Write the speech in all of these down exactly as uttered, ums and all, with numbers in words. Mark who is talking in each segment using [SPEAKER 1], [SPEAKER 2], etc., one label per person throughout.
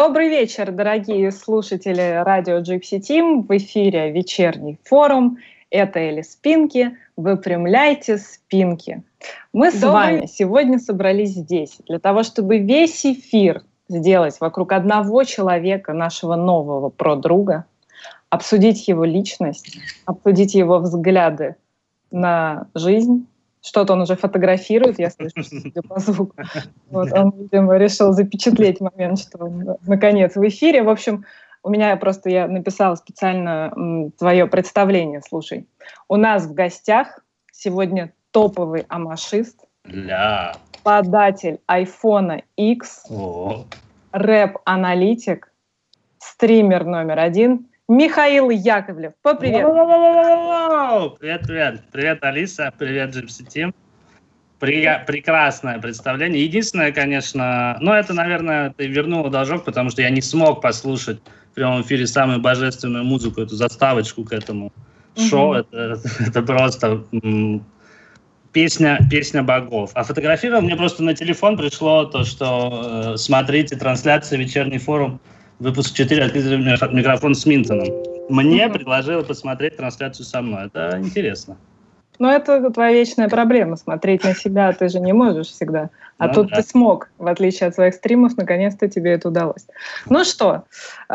[SPEAKER 1] Добрый вечер, дорогие слушатели радио Gypsy Team. В эфире вечерний форум. Это Элли Спинки. Выпрямляйте спинки. Мы с
[SPEAKER 2] Добрый...
[SPEAKER 1] вами сегодня собрались здесь для того, чтобы весь эфир сделать вокруг одного человека, нашего нового про-друга, обсудить его личность, обсудить его взгляды на жизнь. Что-то он уже фотографирует, я слышу, судя по звуку. Вот, он, видимо, решил запечатлеть момент, что он, наконец, в эфире. В общем, у меня просто, я написала специально м, твое представление, слушай. У нас в гостях сегодня топовый амашист,
[SPEAKER 2] Ля.
[SPEAKER 1] податель айфона X,
[SPEAKER 2] О.
[SPEAKER 1] рэп-аналитик, стример номер один Михаил Яковлев. Попривет.
[SPEAKER 2] Привет, привет. Привет, Алиса. Привет, Gypsy Team. При... Прекрасное представление. Единственное, конечно, ну это, наверное, ты вернула должок, потому что я не смог послушать в прямом эфире самую божественную музыку, эту заставочку к этому шоу. Mm-hmm. Это, это просто м- песня, песня богов. А фотографировал мне просто на телефон пришло то, что э, смотрите трансляцию «Вечерний форум». Выпуск четыре, открытый микрофон с Минтоном. Мне угу. предложила посмотреть трансляцию со мной. Это интересно.
[SPEAKER 1] Ну, это твоя вечная проблема. Смотреть на себя ты же не можешь всегда. А ну, тут да. Ты смог, в отличие от своих стримов, наконец-то тебе это удалось. Ну что,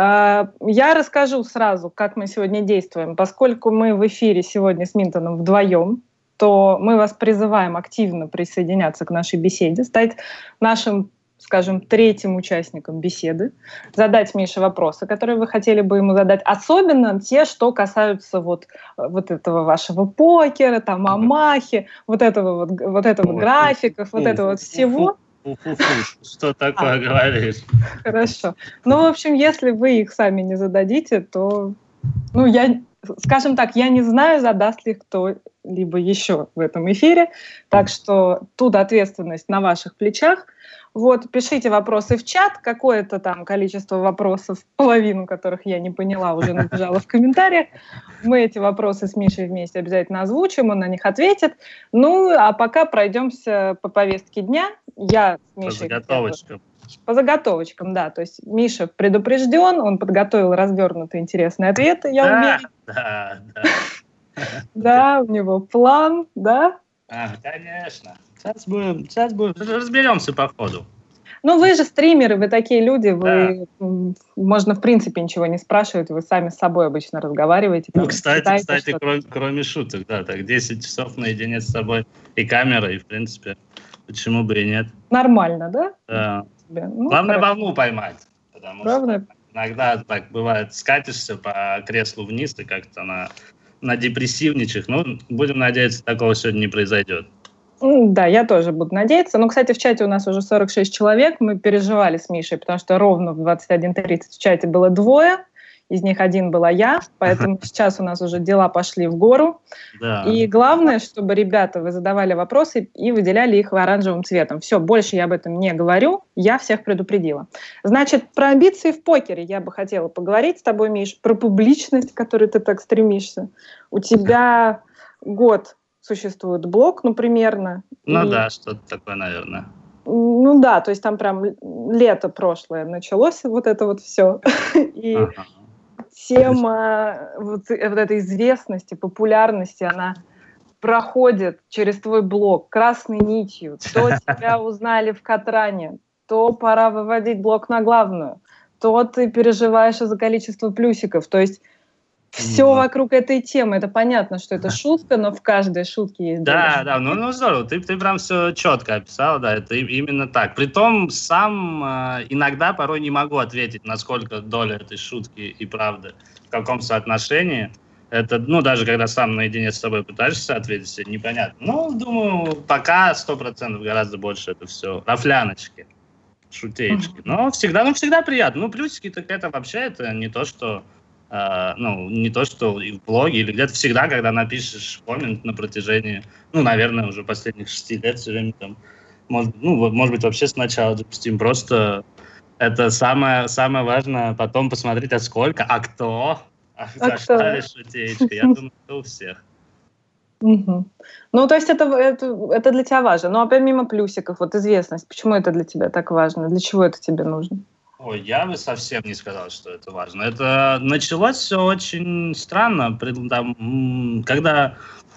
[SPEAKER 1] я расскажу сразу, как мы сегодня действуем. Поскольку мы в эфире сегодня с Минтоном вдвоем, то мы вас призываем активно присоединяться к нашей беседе, стать нашим, скажем, третьим участником беседы, задать Мише вопросы, которые вы хотели бы ему задать, особенно те, что касаются вот, вот этого вашего покера, там, амахи, вот этого вот, вот этого Ой, графиков, фу, вот этого вот всего.
[SPEAKER 2] Фу, фу, фу. Что такое а, говоришь?
[SPEAKER 1] Хорошо. Ну, в общем, если вы их сами не зададите, то, ну, я, скажем так, я не знаю, задаст ли кто-либо еще в этом эфире, так что тут ответственность на ваших плечах. Вот, пишите вопросы в чат, какое-то там количество вопросов, половину которых я не поняла, уже набежала в комментариях. Мы эти вопросы с Мишей вместе обязательно озвучим, он на них ответит. Ну, а пока пройдемся по повестке дня. Я с Мишей...
[SPEAKER 2] По заготовочкам.
[SPEAKER 1] По заготовочкам, да. То есть Миша предупрежден, он подготовил развернутые интересные ответы, я уверена.
[SPEAKER 2] Да, да,
[SPEAKER 1] да. Да, у него план, да?
[SPEAKER 2] А, конечно. Сейчас будем, сейчас будем, разберемся по ходу.
[SPEAKER 1] Ну, вы же стримеры, вы такие люди, вы, да. Можно в принципе ничего не спрашивать, вы сами с собой обычно разговариваете.
[SPEAKER 2] Там, ну, кстати, читаете, кстати кроме, кроме шуток, да, так десять часов наедине с собой и камера, и в принципе, почему бы и нет.
[SPEAKER 1] Нормально, да?
[SPEAKER 2] Да. Ну, главное хорошо. Волну поймать, потому Главное... что иногда так бывает, скатишься по креслу вниз, ты как-то на, на депрессивничах, ну, будем надеяться, такого сегодня не произойдет.
[SPEAKER 1] Да, я тоже буду надеяться. Ну, кстати, в чате у нас уже сорок шесть человек. Мы переживали с Мишей, потому что ровно в двадцать один тридцать в чате было двое. Из них один была я. Поэтому сейчас у нас уже дела пошли в гору.
[SPEAKER 2] Да.
[SPEAKER 1] И главное, чтобы ребята, вы задавали вопросы и выделяли их оранжевым цветом. Все, больше я об этом не говорю. Я всех предупредила. Значит, про амбиции в покере я бы хотела поговорить с тобой, Миш. Про публичность, к которой ты так стремишься. У тебя год... существует блог, ну, примерно.
[SPEAKER 2] Ну
[SPEAKER 1] и...
[SPEAKER 2] да, что-то такое, наверное.
[SPEAKER 1] Ну да, то есть там прям лето прошлое началось, вот это вот все. И ага. Тема вот, вот этой известности, популярности, она проходит через твой блог красной нитью. То тебя узнали в Катране, то пора выводить блог на главную, то ты переживаешь из-за количества плюсиков. То есть все mm-hmm. вокруг этой темы. Это понятно, что это шутка, но в каждой шутке есть доля.
[SPEAKER 2] Да, да, ну, ну здорово. Ты, ты прям все четко описал, да, это именно так. Притом сам э, иногда порой не могу ответить, насколько доля этой шутки и правды, в каком соотношении. Это, ну, даже когда сам наедине с собой пытаешься ответить, непонятно. Ну, думаю, пока сто процентов гораздо больше это все рафляночки, шутеечки. Но всегда, ну, всегда приятно. Ну, плюсики, так это вообще, это не то, что... Uh, ну, не то, что и в блоге, или где-то всегда, когда напишешь коммент на протяжении, ну, наверное, уже последних шести лет все время там, может, ну, может быть, вообще сначала допустим, просто это самое, самое важное, потом посмотреть, а сколько, а кто, а за что ли шутеечка, я думаю, это у всех.
[SPEAKER 1] Угу. Ну, то есть это, это, это для тебя важно. Ну, а помимо плюсиков, вот известность, почему это для тебя так важно? Для чего это тебе нужно?
[SPEAKER 2] Ой, я бы совсем не сказал, что это важно. Это началось все очень странно. Там, когда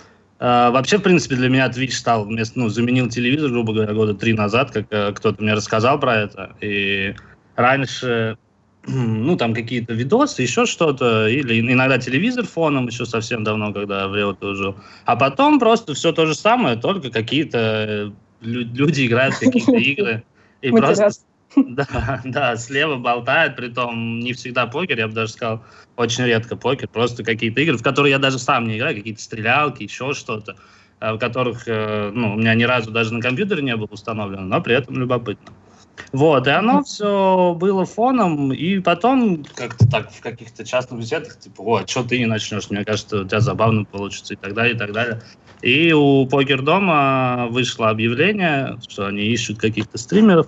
[SPEAKER 2] э, вообще, в принципе, для меня Twitch стал, вместо, ну, заменил телевизор, грубо говоря, года три назад, как э, кто-то мне рассказал про это. И раньше, ну, там какие-то видосы, еще что-то, или иногда телевизор фоном, еще совсем давно, когда в Реутове жил. А потом просто все то же самое, только какие-то люди играют в какие-то игры. И просто... Да, да, слева болтает, притом не всегда покер, я бы даже сказал, очень редко покер, просто какие-то игры, в которые я даже сам не играю, какие-то стрелялки, еще что-то, в которых, ну, у меня ни разу даже на компьютере не было установлено, но при этом любопытно. Вот, и оно все было фоном, и потом как-то так в каких-то частных беседах, типа, о, что ты не начнешь, мне кажется, у тебя забавно получится, и так далее, и так далее. И у Покердома вышло объявление, что они ищут каких-то стримеров.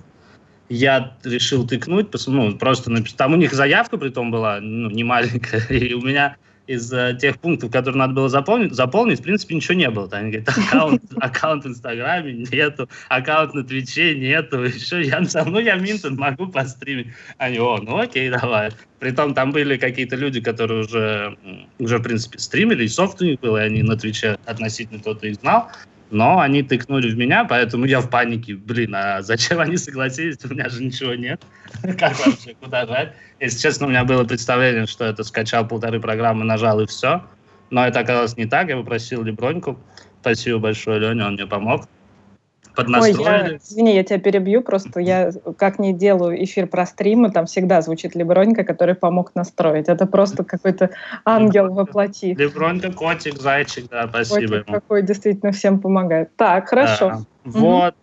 [SPEAKER 2] Я решил тыкнуть, ну, просто написать. Там у них заявка притом была, ну, не маленькая, и у меня из uh, тех пунктов, которые надо было заполнить, заполнить, в принципе, ничего не было. Они говорят, аккаунт, аккаунт в Инстаграме нету, аккаунт на Твиче нету, еще я написал, ну, я Минтон, могу постримить. Они, о, ну, окей, давай. Притом там были какие-то люди, которые уже, уже, в принципе, стримили, и софт у них был, и они на Твиче относительно кто-то их знал. Но они тыкнули в меня, поэтому я в панике. Блин, а зачем они согласились? У меня же ничего нет. Как вообще, куда жать? Если честно, у меня было представление, что это скачал полторы программы, нажал и все. Но это оказалось не так. Я попросил Леброньку. Спасибо большое, Леня, он мне помог.
[SPEAKER 1] Ой, я, извини, я тебя перебью, просто я как не делаю эфир про стримы, там всегда звучит Лебронька, который помог настроить. Это просто какой-то ангел воплоти.
[SPEAKER 2] Лебронька, котик, зайчик, да, спасибо
[SPEAKER 1] котик ему. Какой действительно всем помогает. Так, хорошо.
[SPEAKER 2] Да, вот,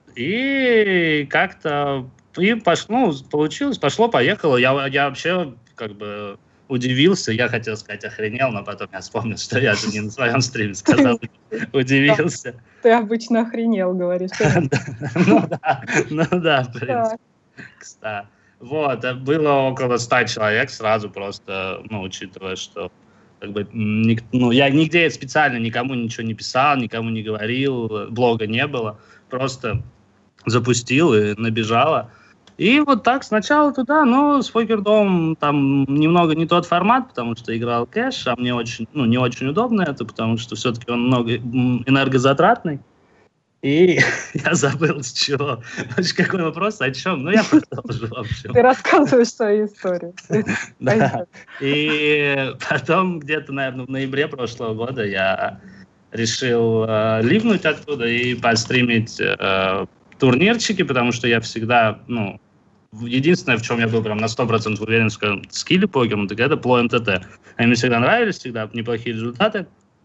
[SPEAKER 2] и как-то, и пошло, ну, получилось, пошло-поехало. Я, я вообще как бы удивился, я хотел сказать охренел, но потом я вспомнил, что я же не на своем стриме сказал, удивился.
[SPEAKER 1] Ты обычно охренел, говоришь.
[SPEAKER 2] Ну да, ну да, в принципе. Кстати. Вот, было около ста человек сразу просто, ну, учитывая, что как бы, ну, я нигде специально никому ничего не писал, никому не говорил, блога не было, просто запустил и набежало. И вот так сначала туда, но с Покердомом там немного не тот формат, потому что играл кэш, а мне очень, ну, не очень удобно это, потому что все-таки он много энергозатратный. И я забыл, с чего. Какой вопрос, о чем? Ну, я продолжу, в общем.
[SPEAKER 1] Ты рассказываешь свою историю.
[SPEAKER 2] Да. И потом где-то, наверное, в ноябре прошлого года я решил э, ливнуть оттуда и постримить э, турнирчики, потому что я всегда, ну, единственное, в чем я был прям на сто процентов уверен, что скилле покером, так это пло эн тэ тэ. Они мне всегда нравились, всегда неплохие результаты.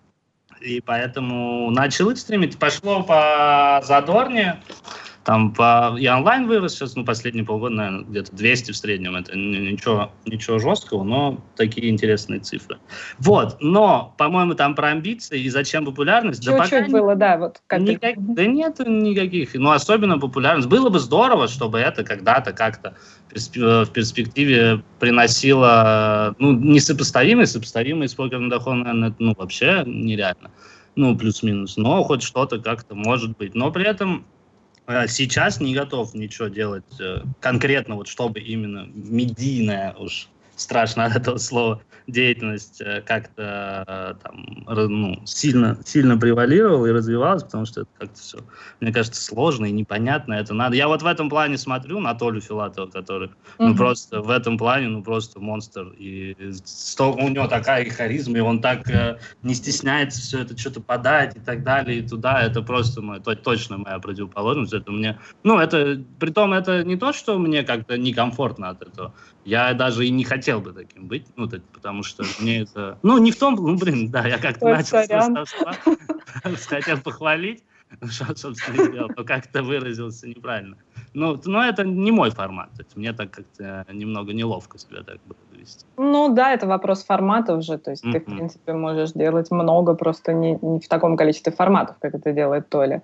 [SPEAKER 2] И поэтому начал их стримить. Пошло по задорнее. Там по... И онлайн вырос сейчас, ну, последние полгода, наверное, где-то двести в среднем. Это ничего, ничего жесткого, но такие интересные цифры. Вот, но, по-моему, там про амбиции и зачем популярность.
[SPEAKER 1] Чуть-чуть да пока было, да. Вот как
[SPEAKER 2] никак... Да нет никаких. Ну, особенно популярность. Было бы здорово, чтобы это когда-то как-то в перспективе приносило, ну, несопоставимые, сопоставимые с покерным доходом, наверное, ну, вообще нереально. Ну, плюс-минус. Но хоть что-то как-то может быть. Но при этом сейчас не готов ничего делать э, конкретно, вот чтобы именно медийная, уж страшно от этого слова, деятельность э, как-то э, там, ну, сильно, сильно превалировала и развивалась, потому что это как-то все, мне кажется, сложно и непонятно. Это надо. Я вот в этом плане смотрю на Толю Филатова, который, ну, mm-hmm. просто в этом плане, ну, просто монстр. И сто, у него такая харизма, и он так э, не стесняется все это что-то подать и так далее, и туда. Это просто мой, то, точно моя противоположность. Это мне, ну, это, притом это не то, что мне как-то некомфортно от этого. Я даже и не хотел бы таким быть, ну, так, потому что мне это... Ну, не в том... Ну, блин, да, я как-то начал с мастерства, хотел похвалить, что, собственно, сделал, но как-то выразился неправильно. Ну, но это не мой формат, то есть мне так как-то немного неловко себя так было довести.
[SPEAKER 1] Ну, да, это вопрос формата уже, то есть mm-hmm. ты, в принципе, можешь делать много, просто не, не в таком количестве форматов, как это делает Толя.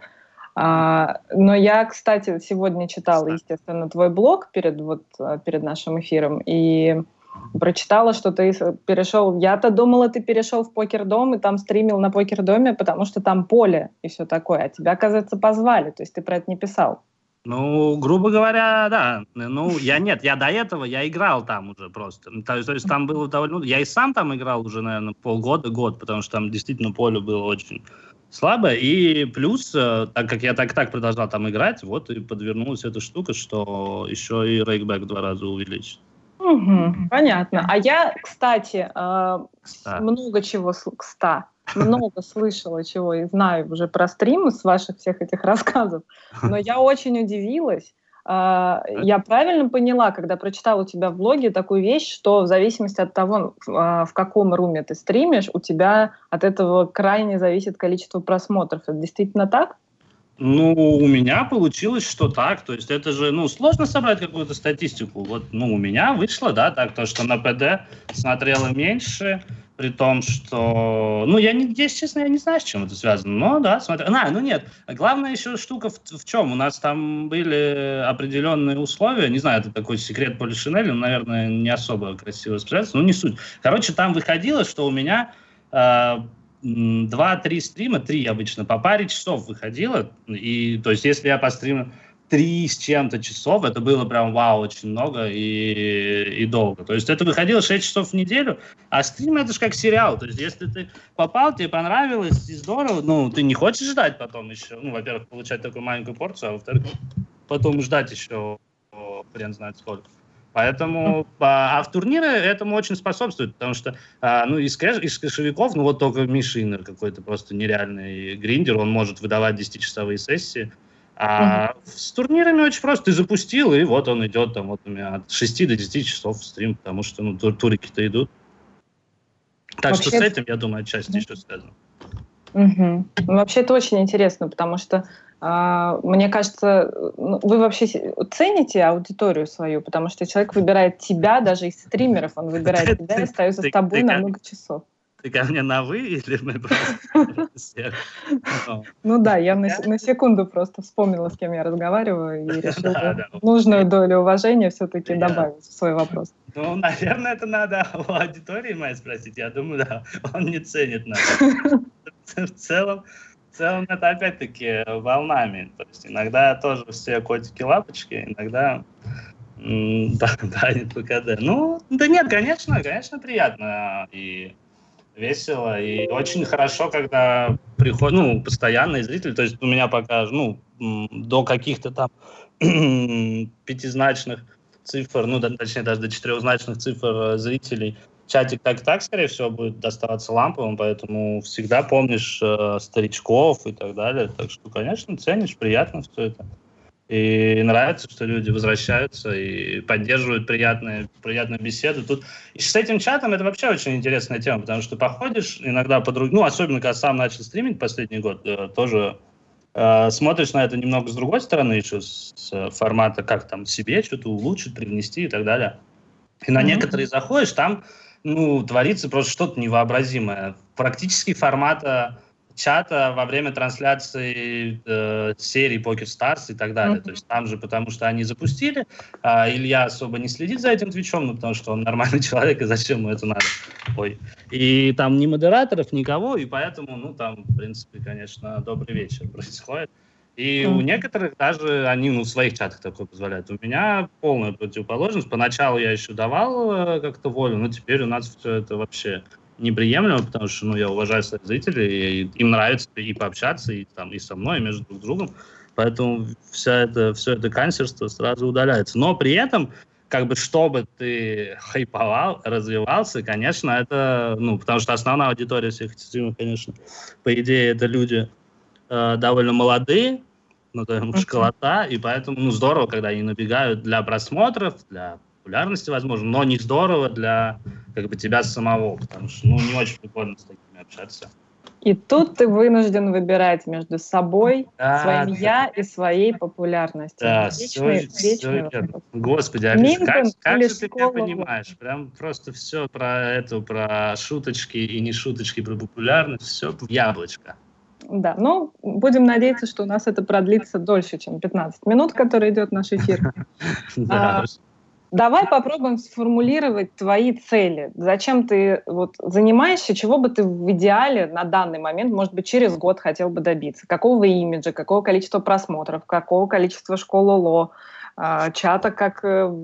[SPEAKER 1] А, но я, кстати, сегодня читала, естественно, твой блог перед, вот, перед нашим эфиром и прочитала, что ты перешел... Я-то думала, ты перешел в Покердом и там стримил на Покердоме, потому что там поле и все такое. А тебя, оказывается, позвали, то есть ты про это не писал.
[SPEAKER 2] Ну, грубо говоря, да. Ну, я нет, я до этого, я играл там уже просто. То есть, то есть там было довольно... Я и сам там играл уже, наверное, полгода, год, потому что там действительно поле было очень слабое. И плюс, так как я так-так продолжал там играть, вот и подвернулась эта штука, что еще и рейкбэк в два раза увеличить.
[SPEAKER 1] Угу, понятно. А я, кстати,
[SPEAKER 2] Кста.
[SPEAKER 1] много чего... Кста. Много слышала чего и знаю уже про стримы с ваших всех этих рассказов, но я очень удивилась. Я правильно поняла, когда прочитала у тебя в блоге такую вещь, что в зависимости от того, в каком руме ты стримишь, у тебя от этого крайне зависит количество просмотров. Это действительно так?
[SPEAKER 2] Ну, у меня получилось, что так. То есть это же, ну, сложно собрать какую-то статистику. Вот, ну, у меня вышло, да, так, то, что на ПД смотрело меньше, при том, что... Ну, я, не, если честно, я не знаю, с чем это связано. Но, да, смотрю... А, ну нет, главная еще штука в, в чем? У нас там были определенные условия. Не знаю, это такой секрет Полишинеля, наверное, не особо красиво распределяется, но не суть. Короче, там выходило, что у меня... Э, два-три стрима, три обычно, по паре часов выходило. И, то есть, если я постримил три с чем-то часов, это было прям вау, очень много и, и долго. То есть, это выходило шесть часов в неделю, а стрим это же как сериал. То есть, если ты попал, тебе понравилось, и здорово, ну, ты не хочешь ждать потом еще, ну, во-первых, получать такую маленькую порцию, а во-вторых, потом ждать еще хрен знает сколько. Поэтому, а, а в турнире этому очень способствует, потому что, а, ну, из, кэш, из кэшевиков, ну, вот только Мишинер какой-то просто нереальный гриндер, он может выдавать десятичасовые сессии, а mm-hmm. с турнирами очень просто, ты запустил, и вот он идет там вот у меня от шести до десяти часов в стрим, потому что, ну, тур- турики-то идут. Так Вообще... что с этим, я думаю, отчасти mm-hmm. еще связано.
[SPEAKER 1] Mm-hmm. Ну, вообще это очень интересно, потому что мне кажется, вы вообще цените аудиторию свою, потому что человек выбирает тебя, даже из стримеров, он выбирает тебя и остается с тобой на много часов.
[SPEAKER 2] Ты ко мне на «вы» или мы просто...
[SPEAKER 1] Ну да, я на секунду просто вспомнила, с кем я разговариваю, и решила нужную долю уважения все-таки добавить в свой вопрос.
[SPEAKER 2] Ну, наверное, это надо у аудитории моей спросить. Я думаю, да, он не ценит нас. В целом, В целом это опять-таки волнами. То есть иногда тоже все котики-лапочки, иногда м- да, да, нет ПКД. Ну, да нет, конечно, конечно, приятно и весело, и очень хорошо, когда приходят, ну, постоянные зрители. То есть у меня пока, ну, до каких-то там пятизначных цифр, ну, да, точнее, даже до четырехзначных цифр зрителей, чатик так-так, скорее всего, будет доставаться ламповым, поэтому всегда помнишь э, старичков и так далее. Так что, конечно, ценишь, приятно все это. И нравится, что люди возвращаются и поддерживают приятные, приятную беседу. Тут и с этим чатом это вообще очень интересная тема, потому что походишь иногда по другим, ну, особенно, когда сам начал стримить последний год, э, тоже э, смотришь на это немного с другой стороны, еще с, с формата, как там себе что-то улучшить, привнести и так далее. И на mm-hmm. некоторые заходишь, там ну, творится просто что-то невообразимое. Практически формата чата во время трансляции э, серии Poker Stars и так далее. Mm-hmm. То есть там же, потому что они запустили, а Илья особо не следит за этим твичом, ну, потому что он нормальный человек, и зачем ему это надо? Ой. И там ни модераторов, никого, и поэтому, ну, там, в принципе, конечно, добрый вечер происходит. И mm-hmm. у некоторых даже они ну, в своих чатах такое позволяют. У меня полная противоположность. Поначалу я еще давал э, как-то волю, но теперь у нас все это вообще неприемлемо, потому что ну, я уважаю своих зрителей, и им нравится и пообщаться, и, там, и со мной, и между друг другом. Поэтому вся это, все это канцерство сразу удаляется. Но при этом, как бы, чтобы ты хайповал, развивался, конечно, это... Ну, потому что основная аудитория всех этих стримов, конечно, по идее, это люди э, довольно молодые, ну, там, школота, и поэтому, ну, здорово, когда они набегают для просмотров, для популярности, возможно, но не здорово для, как бы, тебя самого, потому что, ну, не очень прикольно с такими общаться.
[SPEAKER 1] И тут ты вынужден выбирать между собой,
[SPEAKER 2] да,
[SPEAKER 1] своим
[SPEAKER 2] да.
[SPEAKER 1] я и своей популярностью.
[SPEAKER 2] Да,
[SPEAKER 1] вечный,
[SPEAKER 2] все,
[SPEAKER 1] вечный
[SPEAKER 2] все Господи, а
[SPEAKER 1] Минтон,
[SPEAKER 2] как, как же ты
[SPEAKER 1] школа,
[SPEAKER 2] меня понимаешь? Прям просто все про эту, про шуточки и не шуточки, про популярность, все в яблочко.
[SPEAKER 1] Да, ну, будем надеяться, что у нас это продлится дольше, чем пятнадцать минут, который идет наш эфир. Давай попробуем сформулировать твои цели. Зачем ты вот занимаешься, чего бы ты в идеале на данный момент, может быть, через год хотел бы добиться? Какого имиджа, какого количества просмотров, какого количества школ ЛО, чата, как,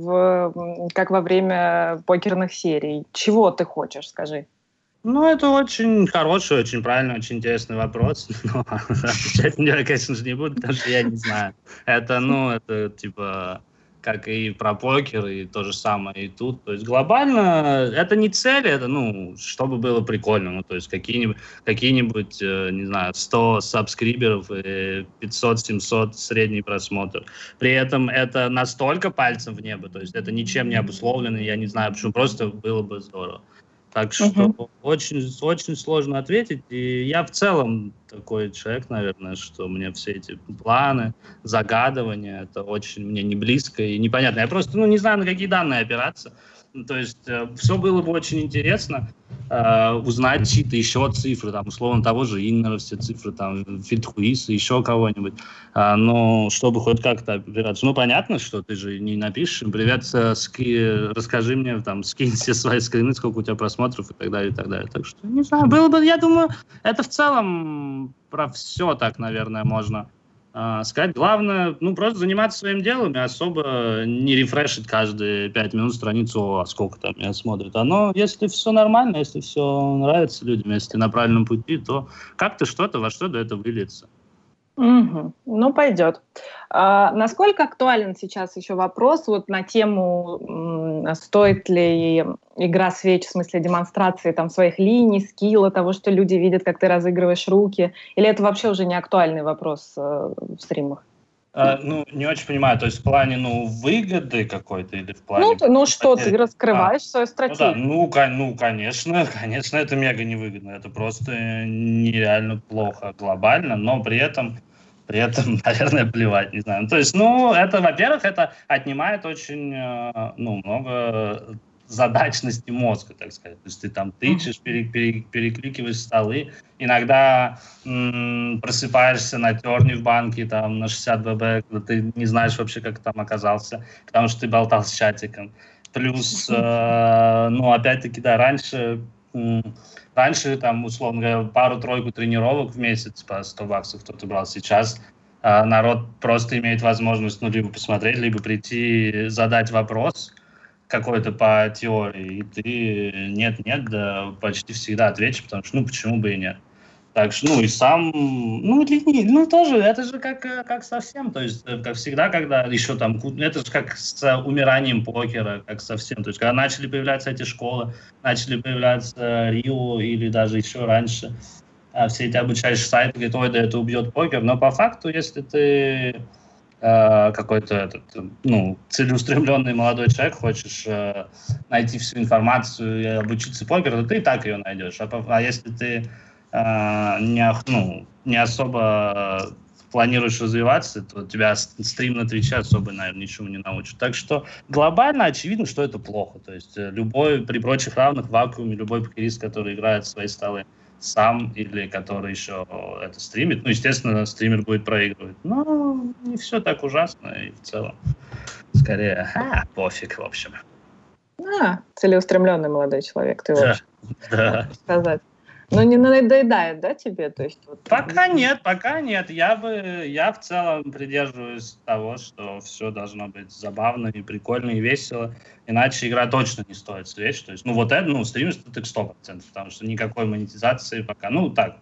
[SPEAKER 1] в, как во время покерных серий? Чего ты хочешь, скажи?
[SPEAKER 2] Ну, это очень хороший, очень правильный, очень интересный вопрос. Но отвечать на него я, конечно же, не буду, потому что я не знаю. Это, ну, это типа, как и про покер, и то же самое и тут. То есть глобально это не цель, это, ну, чтобы было прикольно. Ну, то есть какие-нибудь, какие-нибудь не знаю, сто сабскриберов и пятьсот-семьсот средний просмотр. При этом это настолько пальцем в небо, то есть это ничем не обусловлено, я не знаю, почему, просто было бы здорово. Так что uh-huh. очень, очень сложно ответить. И я в целом такой человек, наверное, что мне все эти планы, загадывания, это очень мне не близко и непонятно. Я просто ну, не знаю, на какие данные опираться. Ну, то есть э, все было бы очень интересно э, узнать чьи-то еще цифры, там, условно, того же Иннера, все цифры, там, Фитхуиса, еще кого-нибудь. А, но чтобы хоть как-то опираться. Ну, понятно, что ты же не напишешь им, привет, ски, расскажи мне, там, скинь все свои скрины, сколько у тебя просмотров и так далее, и так далее. Так что, не знаю, было бы, я думаю, это в целом про все так, наверное, можно сказать. Главное, ну, просто заниматься своим делом и особо не рефрешить каждые пять минут страницу, а сколько там меня смотрят. Оно, если все нормально, если все нравится людям, если ты на правильном пути, то как-то что-то во что-то это выльется.
[SPEAKER 1] Угу. Ну, пойдет. А, насколько актуален сейчас еще вопрос вот на тему, м, стоит ли игра свеч, в смысле демонстрации там, своих линий, скилла, того, что люди видят, как ты разыгрываешь руки? Или это вообще уже не актуальный вопрос э, в стримах?
[SPEAKER 2] А, ну, не очень понимаю, то есть в плане, ну, выгоды какой-то или в плане...
[SPEAKER 1] Ну, ну что, ты раскрываешь а, свою стратегию.
[SPEAKER 2] Ну, да, ну, ну, конечно, конечно, это мега невыгодно, это просто нереально плохо глобально, но при этом, при этом, наверное, плевать, не знаю. То есть, ну, это, во-первых, это отнимает очень, ну, много задачности мозга, так сказать. То есть ты там тычешь, пере, пере, перекликиваешь столы, иногда м- просыпаешься на терне в банке там на шестьдесят бэ бэ, когда ты не знаешь вообще, как там оказался, потому что ты болтал с чатиком. Плюс, э, ну, опять-таки, да, раньше, м- раньше там, условно говоря, пару-тройку тренировок в месяц по сто баксов кто-то брал. Сейчас э, народ просто имеет возможность, ну, либо посмотреть, либо прийти, задать вопрос какой-то по теории, и ты нет-нет, да почти всегда ответишь, потому что, ну, почему бы и нет. Так что, ну, и сам, ну, ну, тоже, это же как, как совсем, то есть, как всегда, когда еще там, это же как с умиранием покера, как совсем, то есть, когда начали появляться эти школы, начали появляться Рио или даже еще раньше, все эти обучающие сайты говорят, ой, да это убьет покер, но по факту, если ты какой-то этот, ну, целеустремленный молодой человек, хочешь э, найти всю информацию и обучиться покеру, то ты и так ее найдешь. А, а если ты э, не, ну, не особо планируешь развиваться, то тебя стрим на Твиче особо, наверное, ничему не научит. Так что глобально очевидно, что это плохо. То есть любой, при прочих равных, в вакууме, любой покерист, который играет в свои столы сам или который еще это стримит. Ну, естественно, стример будет проигрывать. Но не все так ужасно и в целом скорее а, пофиг, в общем.
[SPEAKER 1] А, целеустремленный молодой человек, ты, в общем,
[SPEAKER 2] да,
[SPEAKER 1] можно сказать. Но не надоедает, да, тебе? То есть, вот...
[SPEAKER 2] Пока нет, пока нет. Я бы, я в целом придерживаюсь того, что все должно быть забавно и прикольно и весело, иначе игра точно не стоит свеч. То есть, ну вот это, ну, стримерство так сто процентов, потому что никакой монетизации пока, ну так,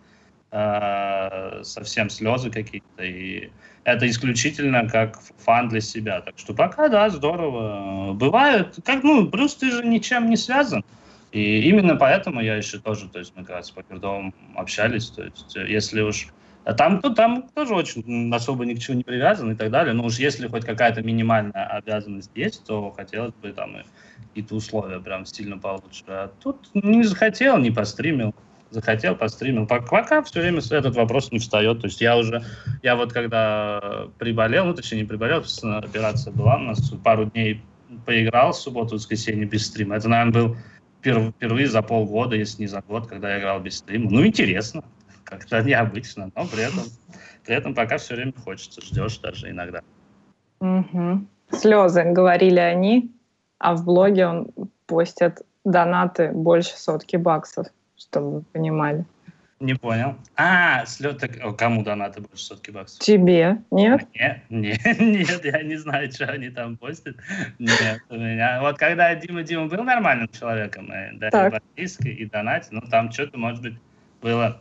[SPEAKER 2] э, совсем слезы какие-то, и это исключительно как фан для себя. Так что пока, да, здорово. Бывает, как, ну, плюс ты же ничем не связан. И именно поэтому я еще тоже, то есть мы как раз с покердомом общались, то есть если уж... Там, ну, там тоже очень особо ни к чему не привязан и так далее, но уж если хоть какая-то минимальная обязанность есть, то хотелось бы там и какие-то условия прям сильно получше. А тут не захотел, не постримил, захотел, постримил. Пока все время этот вопрос не встает, то есть я уже, я вот когда приболел, ну точнее не приболел, операция была у нас, пару дней поиграл в субботу, воскресенье без стрима, это, наверное, был впервые за полгода, если не за год, когда я играл без стрима. Ну, интересно, как-то необычно, но при этом, при этом пока все время хочется, ждешь даже иногда.
[SPEAKER 1] Угу. Слезы, говорили они? а в блоге он постит донаты больше сотки баксов, чтобы вы понимали.
[SPEAKER 2] Не понял. А, слет, так, кому донаты больше сотки баксов?
[SPEAKER 1] Тебе? Нет?
[SPEAKER 2] Нет, нет, нет, я не знаю, что они там постят. Нет, у меня... Вот когда Дима Дима был нормальным человеком, и дарил подписки и донатил, ну там что-то, может быть, было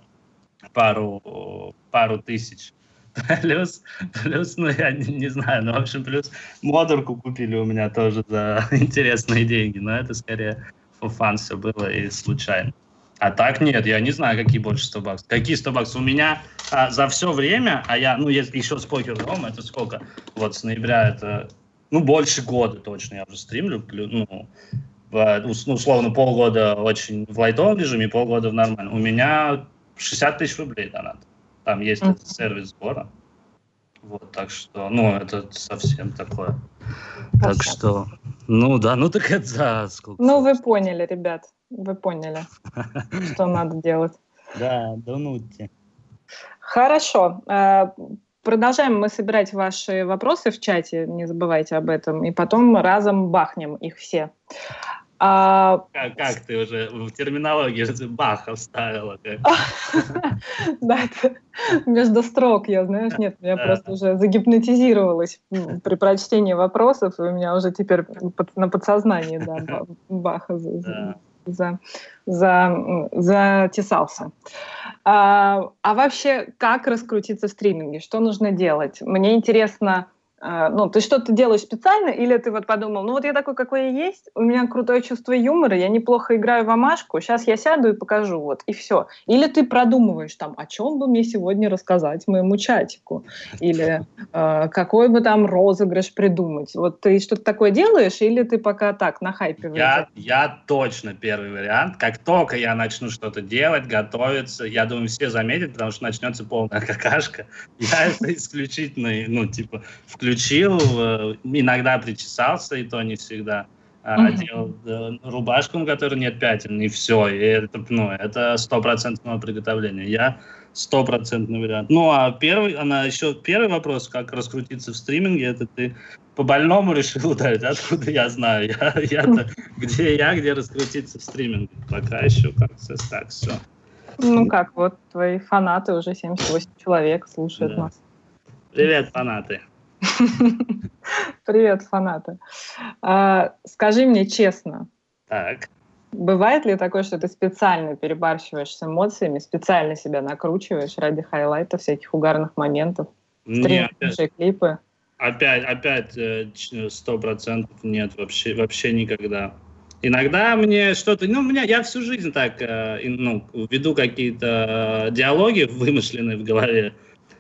[SPEAKER 2] пару, пару тысяч. Плюс, плюс, ну я не, не знаю, ну в общем, плюс модерку купили у меня тоже за интересные деньги, но это скорее for fun все было и случайно. А так нет, я не знаю, какие больше сто баксов. Какие сто баксов? У меня а, за все время, а я, ну, если еще с Покер Дома, это сколько? Вот с ноября это, ну, больше года точно я уже стримлю. Ну, в, ну условно, полгода очень в лайтовом режиме, полгода в нормальном. У меня шестьдесят тысяч рублей донат. Там есть mm-hmm. этот сервис сбора. Вот, так что, ну, это совсем такое. Хорошо. Так что, ну да, ну так это за сколько?
[SPEAKER 1] Ну, вы поняли, ребят. Вы поняли, что надо делать.
[SPEAKER 2] Да, да ну те.
[SPEAKER 1] Хорошо. Продолжаем мы собирать ваши вопросы в чате, не забывайте об этом, и потом разом бахнем их все.
[SPEAKER 2] А... Как, как ты уже в терминологии баха вставила?
[SPEAKER 1] Да, это между строк, я, знаешь, нет, я просто уже загипнотизировалась при прочтении вопросов, и у меня уже теперь на подсознании, да, баха за, за, затесался. А, а вообще, как раскрутиться в стриминге? Что нужно делать? Мне интересно, а, ну, ты что-то делаешь специально, или ты вот подумал, ну вот я такой, какой я есть, у меня крутое чувство юмора, я неплохо играю в амашку, сейчас я сяду и покажу, вот, и все. Или ты продумываешь там, о чем бы мне сегодня рассказать моему чатику, или э, какой бы там розыгрыш придумать. Вот ты что-то такое делаешь, или ты пока так, на хайпе?
[SPEAKER 2] Я, я точно первый вариант. Как только я начну что-то делать, готовиться, я думаю, все заметят, потому что начнется полная какашка. Я это исключительно, ну, типа, включил, иногда причесался, и то не всегда. Одел рубашку, на которой нет пятен, и все. И это, ну, это стопроцентное приготовление. Я стопроцентный вариант. Ну, а первый, она еще первый вопрос, как раскрутиться в стриминге, это ты по больному решил ударить. Откуда я знаю? Я, я-то, где я, где раскрутиться в стриминге? Пока еще как-то так все.
[SPEAKER 1] Ну как, вот твои фанаты, уже семьдесят восемь человек слушают
[SPEAKER 2] да.
[SPEAKER 1] нас.
[SPEAKER 2] Привет, фанаты.
[SPEAKER 1] Привет, фанаты. А, скажи мне честно.
[SPEAKER 2] Так.
[SPEAKER 1] Бывает ли такое, что ты специально перебарщиваешь с эмоциями, специально себя накручиваешь ради хайлайтов, всяких угарных моментов, стримишь клипы?
[SPEAKER 2] Опять, опять сто процентов нет, вообще, вообще никогда. Иногда мне что-то, ну, у меня, я всю жизнь так, ну, веду какие-то диалоги вымышленные в голове,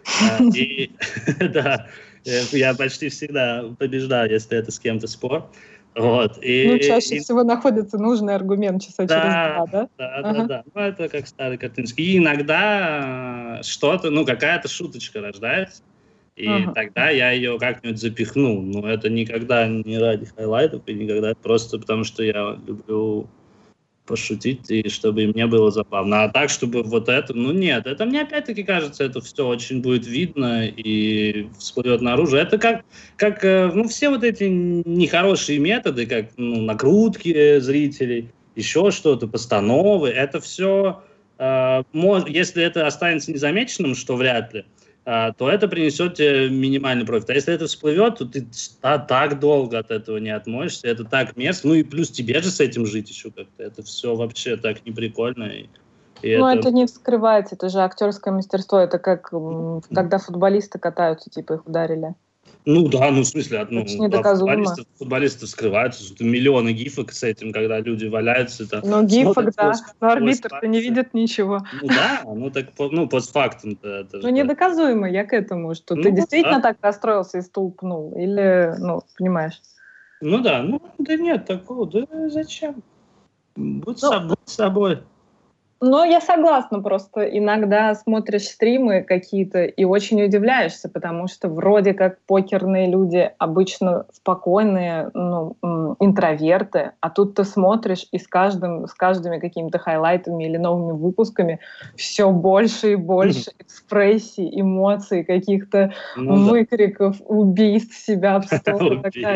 [SPEAKER 2] и, да, я почти всегда побеждаю, если это с кем-то спор. Вот. И,
[SPEAKER 1] ну, чаще
[SPEAKER 2] и...
[SPEAKER 1] всего находится нужный аргумент часа да, через два, да?
[SPEAKER 2] Да, ага. да, да. Ну, это как старый картиночки. И иногда что-то, ну, какая-то шуточка рождается, и ага. тогда я ее как-нибудь запихну. Но это никогда не ради хайлайтов, и никогда просто потому, что я люблю пошутить, и чтобы мне было забавно. А так, чтобы вот это, ну нет, это мне опять-таки кажется, это все очень будет видно и всплывет наружу. Это как, как ну, все вот эти нехорошие методы, как ну, накрутки зрителей, еще что-то, постановы, это все, э, мож, если это останется незамеченным, что вряд ли, то это принесет тебе минимальный профит. А если это всплывет, то ты а, так долго от этого не отмоешься, это так мерзко. Ну и плюс тебе же с этим жить еще как-то. Это все вообще так неприкольно. И, и
[SPEAKER 1] ну
[SPEAKER 2] это...
[SPEAKER 1] это не вскрывается, это же актерское мастерство. Это как когда футболисты катаются, типа их ударили.
[SPEAKER 2] Ну да, ну в смысле, ну,
[SPEAKER 1] футболисты,
[SPEAKER 2] футболисты вскрываются, миллионы гифок с этим, когда люди валяются. Это,
[SPEAKER 1] ну гифок, да, но арбитр-то не видит ничего.
[SPEAKER 2] Ну да, ну так, ну постфактум-то. Это
[SPEAKER 1] ну недоказуемо, я к этому, что ну, ты действительно да. так расстроился и стул пнул, или, ну, понимаешь?
[SPEAKER 2] Ну да, ну да нет такого, да зачем? Будь, ну, со, будь собой.
[SPEAKER 1] Ну, я согласна, просто иногда смотришь стримы какие-то и очень удивляешься, потому что вроде как покерные люди обычно спокойные, ну, интроверты, а тут ты смотришь и с каждым, с каждыми какими-то хайлайтами или новыми выпусками все больше и больше экспрессий, эмоций, каких-то ну, выкриков, да. убийств себя в стол и так далее.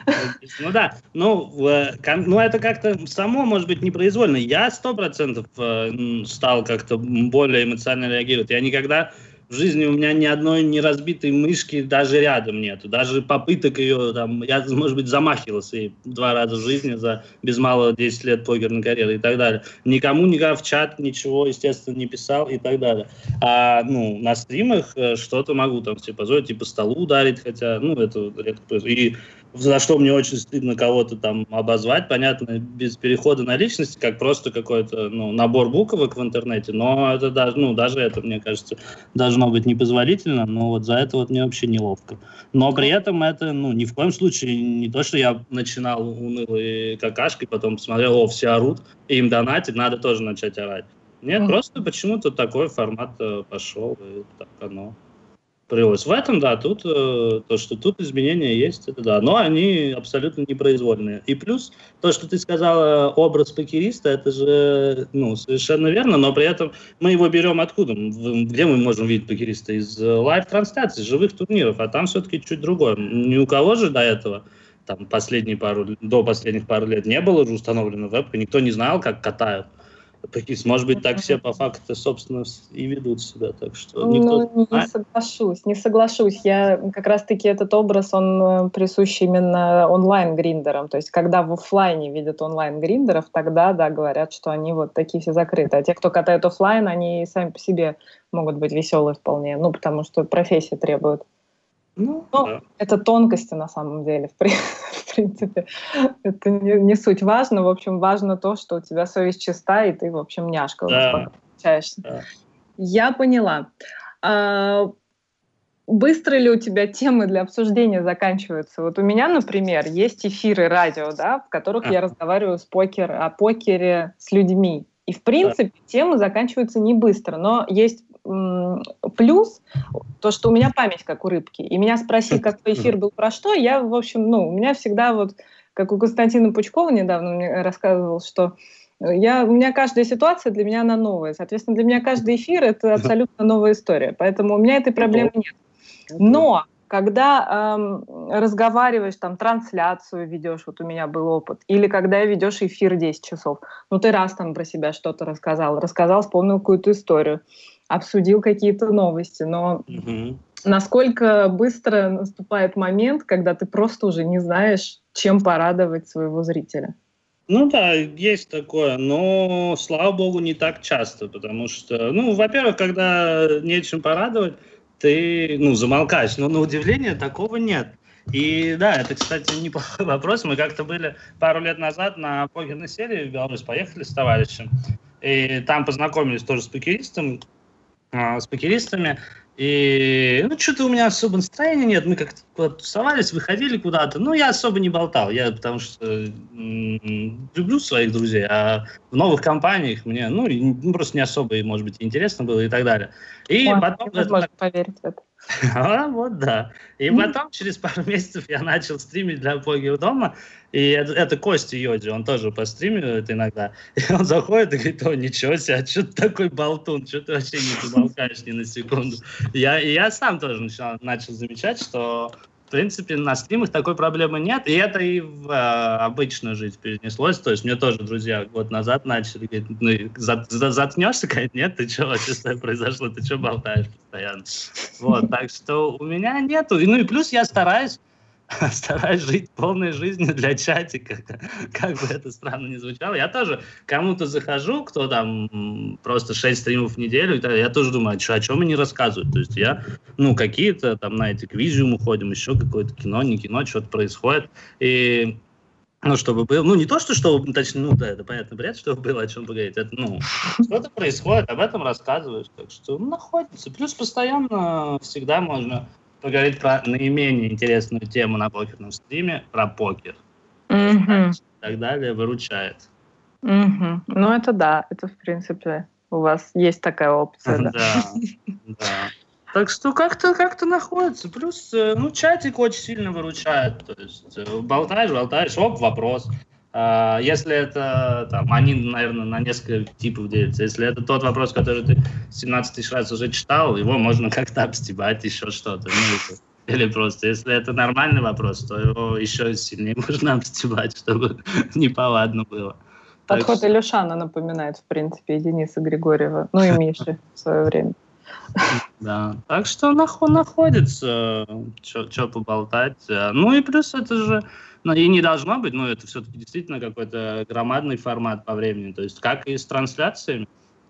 [SPEAKER 2] Ну да, ну, ну это как-то само, может быть, непроизвольно. Я сто процентов стал как-то более эмоционально реагировать. Я никогда в жизни у меня ни одной не разбитой мышки даже рядом нету. Даже попыток ее, там, я, может быть, замахивался ей два раза в жизни за без малого десять лет покерной карьеры и так далее. Никому никогда в чат ничего, естественно, не писал и так далее. А, ну, на стримах что-то могу там себе позволить, типа столу ударить, хотя, ну, это редко происходит. И за что мне очень стыдно кого-то там обозвать, понятно, без перехода на личности, как просто какой-то, ну, набор буквок в интернете, но это даже, ну, даже это, мне кажется, должно быть непозволительно, но вот за это вот мне вообще неловко. Но при этом это, ну, ни в коем случае не то, что я начинал унылой какашкой, потом посмотрел, о, все орут, и им донатить, надо тоже начать орать. Нет, mm-hmm. просто почему-то такой формат пошел, и так оно привелось. В этом, да, тут э, то, что тут изменения есть, это да, но они абсолютно непроизвольные. И плюс то, что ты сказала, образ покериста, это же, ну, совершенно верно, но при этом мы его берем откуда? Где мы можем видеть покериста? Из лайв-трансляций, живых турниров, а там все-таки чуть другое. Ни у кого же до этого, там, последние пару, до последних пару лет не было же установлено вебка, никто не знал, как катают. Может быть, так все по факту, собственно, и ведут себя, так что никто...
[SPEAKER 1] Ну, не соглашусь, не соглашусь. Я как раз-таки этот образ, он присущ именно онлайн-гриндерам. То есть, когда в офлайне видят онлайн-гриндеров, тогда, да, говорят, что они вот такие все закрыты. А те, кто катает офлайн, они сами по себе могут быть веселые вполне, ну, потому что профессия требует. Ну, ну да. Это тонкости на самом деле, в, в принципе. Это не, не суть важно. В общем, важно то, что у тебя совесть чиста, и ты, в общем, няшка
[SPEAKER 2] да.
[SPEAKER 1] получаешься.
[SPEAKER 2] Да.
[SPEAKER 1] Я поняла. А, быстро ли у тебя темы для обсуждения заканчиваются? Вот у меня, например, есть эфиры радио, да, в которых а. я разговариваю с покер, о покере с людьми. И, в принципе, да. темы заканчиваются не быстро, но есть плюс то, что у меня память как у рыбки. И меня спросили, какой эфир был про что, я, в общем, ну, у меня всегда вот, как у Константина Пучкова недавно мне рассказывал, что я, у меня каждая ситуация для меня она новая. Соответственно, для меня каждый эфир — это абсолютно новая история. Поэтому у меня этой проблемы нет. Но когда эм, разговариваешь, там, трансляцию ведешь, вот у меня был опыт, или когда ведешь эфир десять часов, ну, ты раз там про себя что-то рассказал, рассказал, вспомнил какую-то историю, обсудил какие-то новости, но mm-hmm. насколько быстро наступает момент, когда ты просто уже не знаешь, чем порадовать своего зрителя?
[SPEAKER 2] Ну да, есть такое, но, слава богу, не так часто, потому что, ну, во-первых, когда нечем порадовать, ты, ну, замолкаешь, но на удивление такого нет. И да, это, кстати, неплохой вопрос. Мы как-то были пару лет назад на покерной серии в Беларусь, поехали с товарищем, и там познакомились тоже с покеристом, с покеристами, и, ну, что-то у меня особо настроения нет, мы как-то куда-то тусовались, выходили куда-то, ну, я особо не болтал, я потому что м-м, люблю своих друзей, а в новых компаниях мне, ну, ну, просто не особо, может быть, интересно было и так далее. И
[SPEAKER 1] Ой,
[SPEAKER 2] потом...
[SPEAKER 1] невозможно это... поверить в это.
[SPEAKER 2] А, вот да. И mm-hmm. потом, через пару месяцев, я начал стримить для Покер дома. И это, это Костя Йоди, он тоже постримирует иногда. И он заходит и говорит: о, ничего себе, а что ты такой болтун, что ты вообще не замолкаешь ни на секунду. Я, и я сам тоже начал, начал замечать, что, в принципе, на стримах такой проблемы нет. И это и в э, обычную жизнь перенеслось. То есть мне тоже друзья год назад начали говорить: ну, за, за, заткнешься, говорит, нет, ты что, вообще с тобой произошло, ты что болтаешь постоянно? Вот, так что у меня нету. И, ну и плюс я стараюсь, стараюсь жить полной жизнью для чатика, как бы это странно ни звучало. Я тоже кому-то захожу, кто там просто шесть стримов в неделю, я тоже думаю, а, что, о чем они рассказывают. То есть я, ну, какие-то там на эти квизиумы ходим, еще какое-то кино, не кино, что-то происходит. И, ну, чтобы было, ну, не то, что, чтобы, точнее, ну, да, это понятно, бред, чтобы было о чем поговорить. Это, ну, что-то происходит, об этом рассказываешь. Так что, ну, находится. Плюс постоянно всегда можно поговорить про наименее интересную тему на покерном стриме, про покер.
[SPEAKER 1] Mm-hmm.
[SPEAKER 2] И так далее, выручает.
[SPEAKER 1] Mm-hmm. Ну, это да, это, в принципе, у вас есть такая опция, да.
[SPEAKER 2] Да, да. Так что как-то как-то находится. Плюс, ну, чатик очень сильно выручает. То есть болтаешь, болтаешь, оп, вопрос. А, если это, там, они, наверное, на несколько типов делятся. Если это тот вопрос, который ты семнадцать тысяч раз уже читал, его можно как-то обстебать, еще что-то. Ну, Или просто, если это нормальный вопрос, то его еще сильнее можно обстебать, чтобы неповадно было.
[SPEAKER 1] Подход
[SPEAKER 2] что...
[SPEAKER 1] Илюшана напоминает, в принципе, и Дениса Григорьева, ну и Миши в свое время.
[SPEAKER 2] Да, так что находится, что поболтать. Ну и плюс это же, ну и не должно быть, но это все-таки действительно какой-то громадный формат по времени. То есть как и с трансляциями,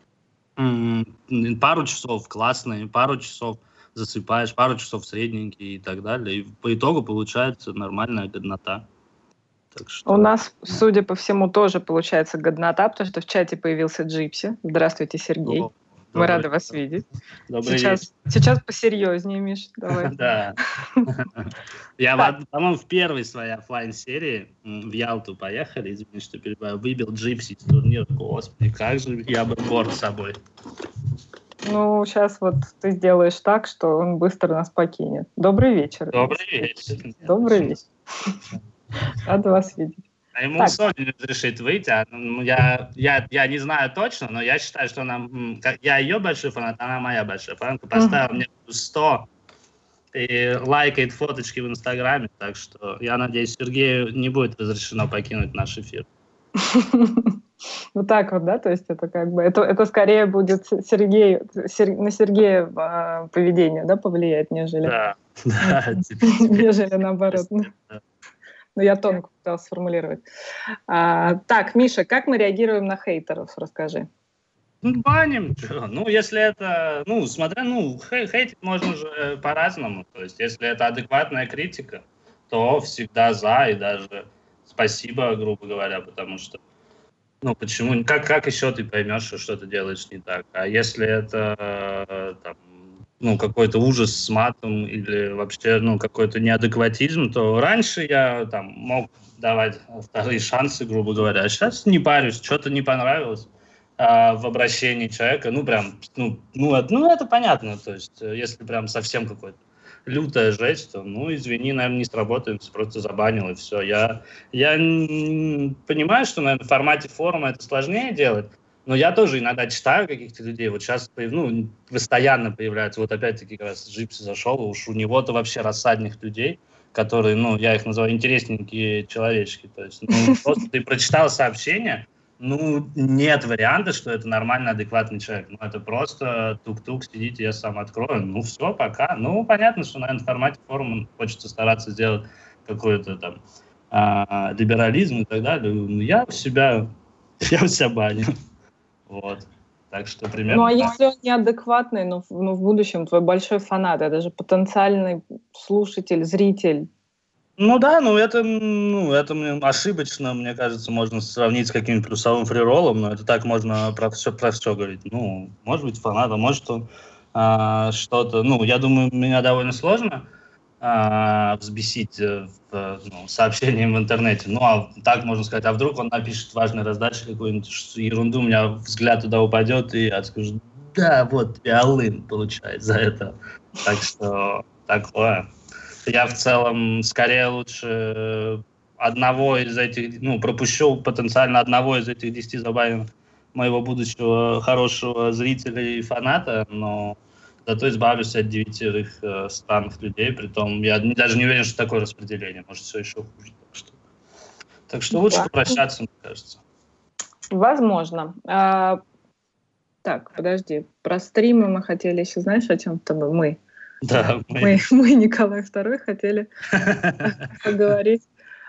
[SPEAKER 2] пару часов классные, пару часов засыпаешь, пару часов средненькие и так далее. И по итогу получается нормальная годнота. Так что...
[SPEAKER 1] У нас, судя по всему, тоже получается годнота, потому что в чате появился Джипси. Здравствуйте, Сергей. О, Мы рады вас видеть. Сейчас, сейчас посерьезнее, Миш, давай.
[SPEAKER 2] Да. Я, по-моему, в первой своей офлайн-серии в Ялту поехали, извини, что перебиваю, выбил Джипси из турнира. Господи, как же я был горд собой.
[SPEAKER 1] Ну, сейчас вот ты сделаешь так, что он быстро нас покинет. Добрый вечер.
[SPEAKER 2] Добрый вечер.
[SPEAKER 1] Добрый вечер. Рада вас видеть.
[SPEAKER 2] А ему Соня не разрешит выйти. А, ну, я, я, я не знаю точно, но я считаю, что она... Я ее большой фанат, она моя большая фанатка. Поставила mm-hmm. мне сто и лайкает фоточки в Инстаграме. Так что я надеюсь, Сергею не будет разрешено покинуть наш эфир.
[SPEAKER 1] Вот так вот, да? То есть это как бы... Это, это скорее будет Сергей, Сер, на Сергея э, поведение, да, повлияет, нежели...
[SPEAKER 2] Да, да.
[SPEAKER 1] Нежели наоборот. Ну, я тонко пыталась сформулировать. А, так, Миша, как мы реагируем на хейтеров? Расскажи.
[SPEAKER 2] Ну, баним. Ну, если это... Ну, смотря, ну, хей, хейтить можно же по-разному. То есть, если это адекватная критика, то всегда за и даже спасибо, грубо говоря, потому что ну, почему? Как, как еще ты поймешь, что, что ты делаешь не так? А если это там, ну, какой-то ужас с матом или вообще ну, какой-то неадекватизм, то раньше я там, мог давать вторые шансы, грубо говоря. А сейчас не парюсь, что-то не понравилось а, в обращении человека. Ну, прям, ну, ну, это, ну, это понятно. То есть, если прям совсем какой-то лютая жесть, то, ну, извини, наверное, не сработает, просто забанил, и все. Я, я понимаю, что, наверное, в формате форума это сложнее делать, но я тоже иногда читаю каких-то людей. Вот сейчас, ну, постоянно появляются, вот опять-таки, как раз Джипси зашел, уж у него-то вообще рассадных людей, которые, ну, я их называю интересненькие человечки. То есть, ну, просто ты прочитал сообщение, ну, нет варианта, что это нормальный, адекватный человек. Ну, это просто тук-тук, сидите, я сам открою. Ну, все, пока. Ну, понятно, что, наверное, в формате форума хочется стараться сделать какой-то там а, либерализм и так далее. Я у себя, я у себя баню. Вот. Так что примерно...
[SPEAKER 1] Ну, а если он неадекватный, но, но в будущем твой большой фанат, это же потенциальный слушатель, зритель.
[SPEAKER 2] Ну да, ну это, ну это ошибочно, мне кажется, можно сравнить с каким-нибудь плюсовым фрироллом, но это так можно про все, про все говорить. Ну, может быть, фанат, а может он а, что-то... Ну, я думаю, меня довольно сложно а, взбесить в, ну, сообщением в интернете. Ну, а так можно сказать, а вдруг он напишет важной раздаче какую-нибудь ерунду, у меня взгляд туда упадет, и я скажу, да, вот тебе алым получает за это. Так что такое... Я в целом скорее лучше одного из этих, ну, пропущу потенциально одного из этих десяти забавин моего будущего хорошего зрителя и фаната, но зато избавлюсь от девятерых э, странных людей, притом я не, даже не уверен, что такое распределение, может, все еще хуже. Так что, так что лучше да. попрощаться, мне кажется.
[SPEAKER 1] Возможно. А, так, подожди, про стримы мы хотели еще, знаешь, о чем с тобой мы?
[SPEAKER 2] Да, мы.
[SPEAKER 1] Мы, мы, Николай второй, хотели поговорить.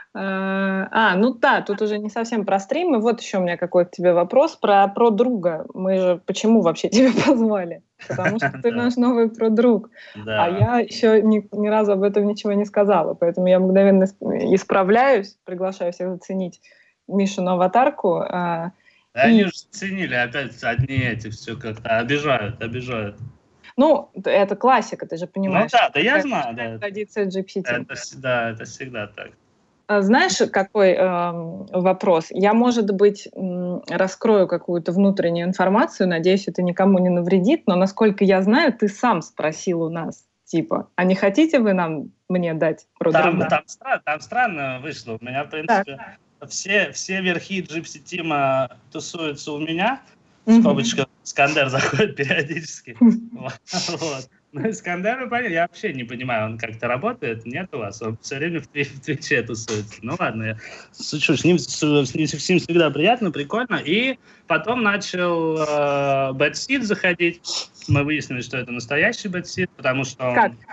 [SPEAKER 1] А, ну да, тут уже не совсем про стримы. Вот еще у меня какой-то тебе вопрос про, про друга. Мы же почему вообще тебя позвали? Потому что ты наш новый про-друг. А я еще ни, ни разу об этом ничего не сказала. Поэтому я мгновенно исправляюсь, приглашаю всех заценить Мишину аватарку.
[SPEAKER 2] Да, и... Они уже ценили, опять одни эти все как-то обижают, обижают.
[SPEAKER 1] Ну, это классика, ты же понимаешь.
[SPEAKER 2] Ну да, да я знаю, да.
[SPEAKER 1] Традиция Gypsy Team.
[SPEAKER 2] Это всегда, это всегда так.
[SPEAKER 1] Знаешь, какой э, вопрос? Я, может быть, раскрою какую-то внутреннюю информацию, надеюсь, это никому не навредит, но, насколько я знаю, ты сам спросил у нас, типа, а не хотите вы нам, мне дать про
[SPEAKER 2] там,
[SPEAKER 1] друга?
[SPEAKER 2] Там, там, там странно вышло. У меня, в принципе, все, все верхи Gypsy Team тусуются у меня. В скобочках Скандер заходит периодически. Вот. Ну, Искандеру, понятно, я вообще не понимаю, он как-то работает, нет у вас? Он все время в, твич, в Твиче тусуется. Ну ладно, я шучу, с ним, с, с ним всегда приятно, прикольно. И потом начал э, Bad Seed заходить. Мы выяснили, что это настоящий Bad Seed, потому что он...
[SPEAKER 1] Как?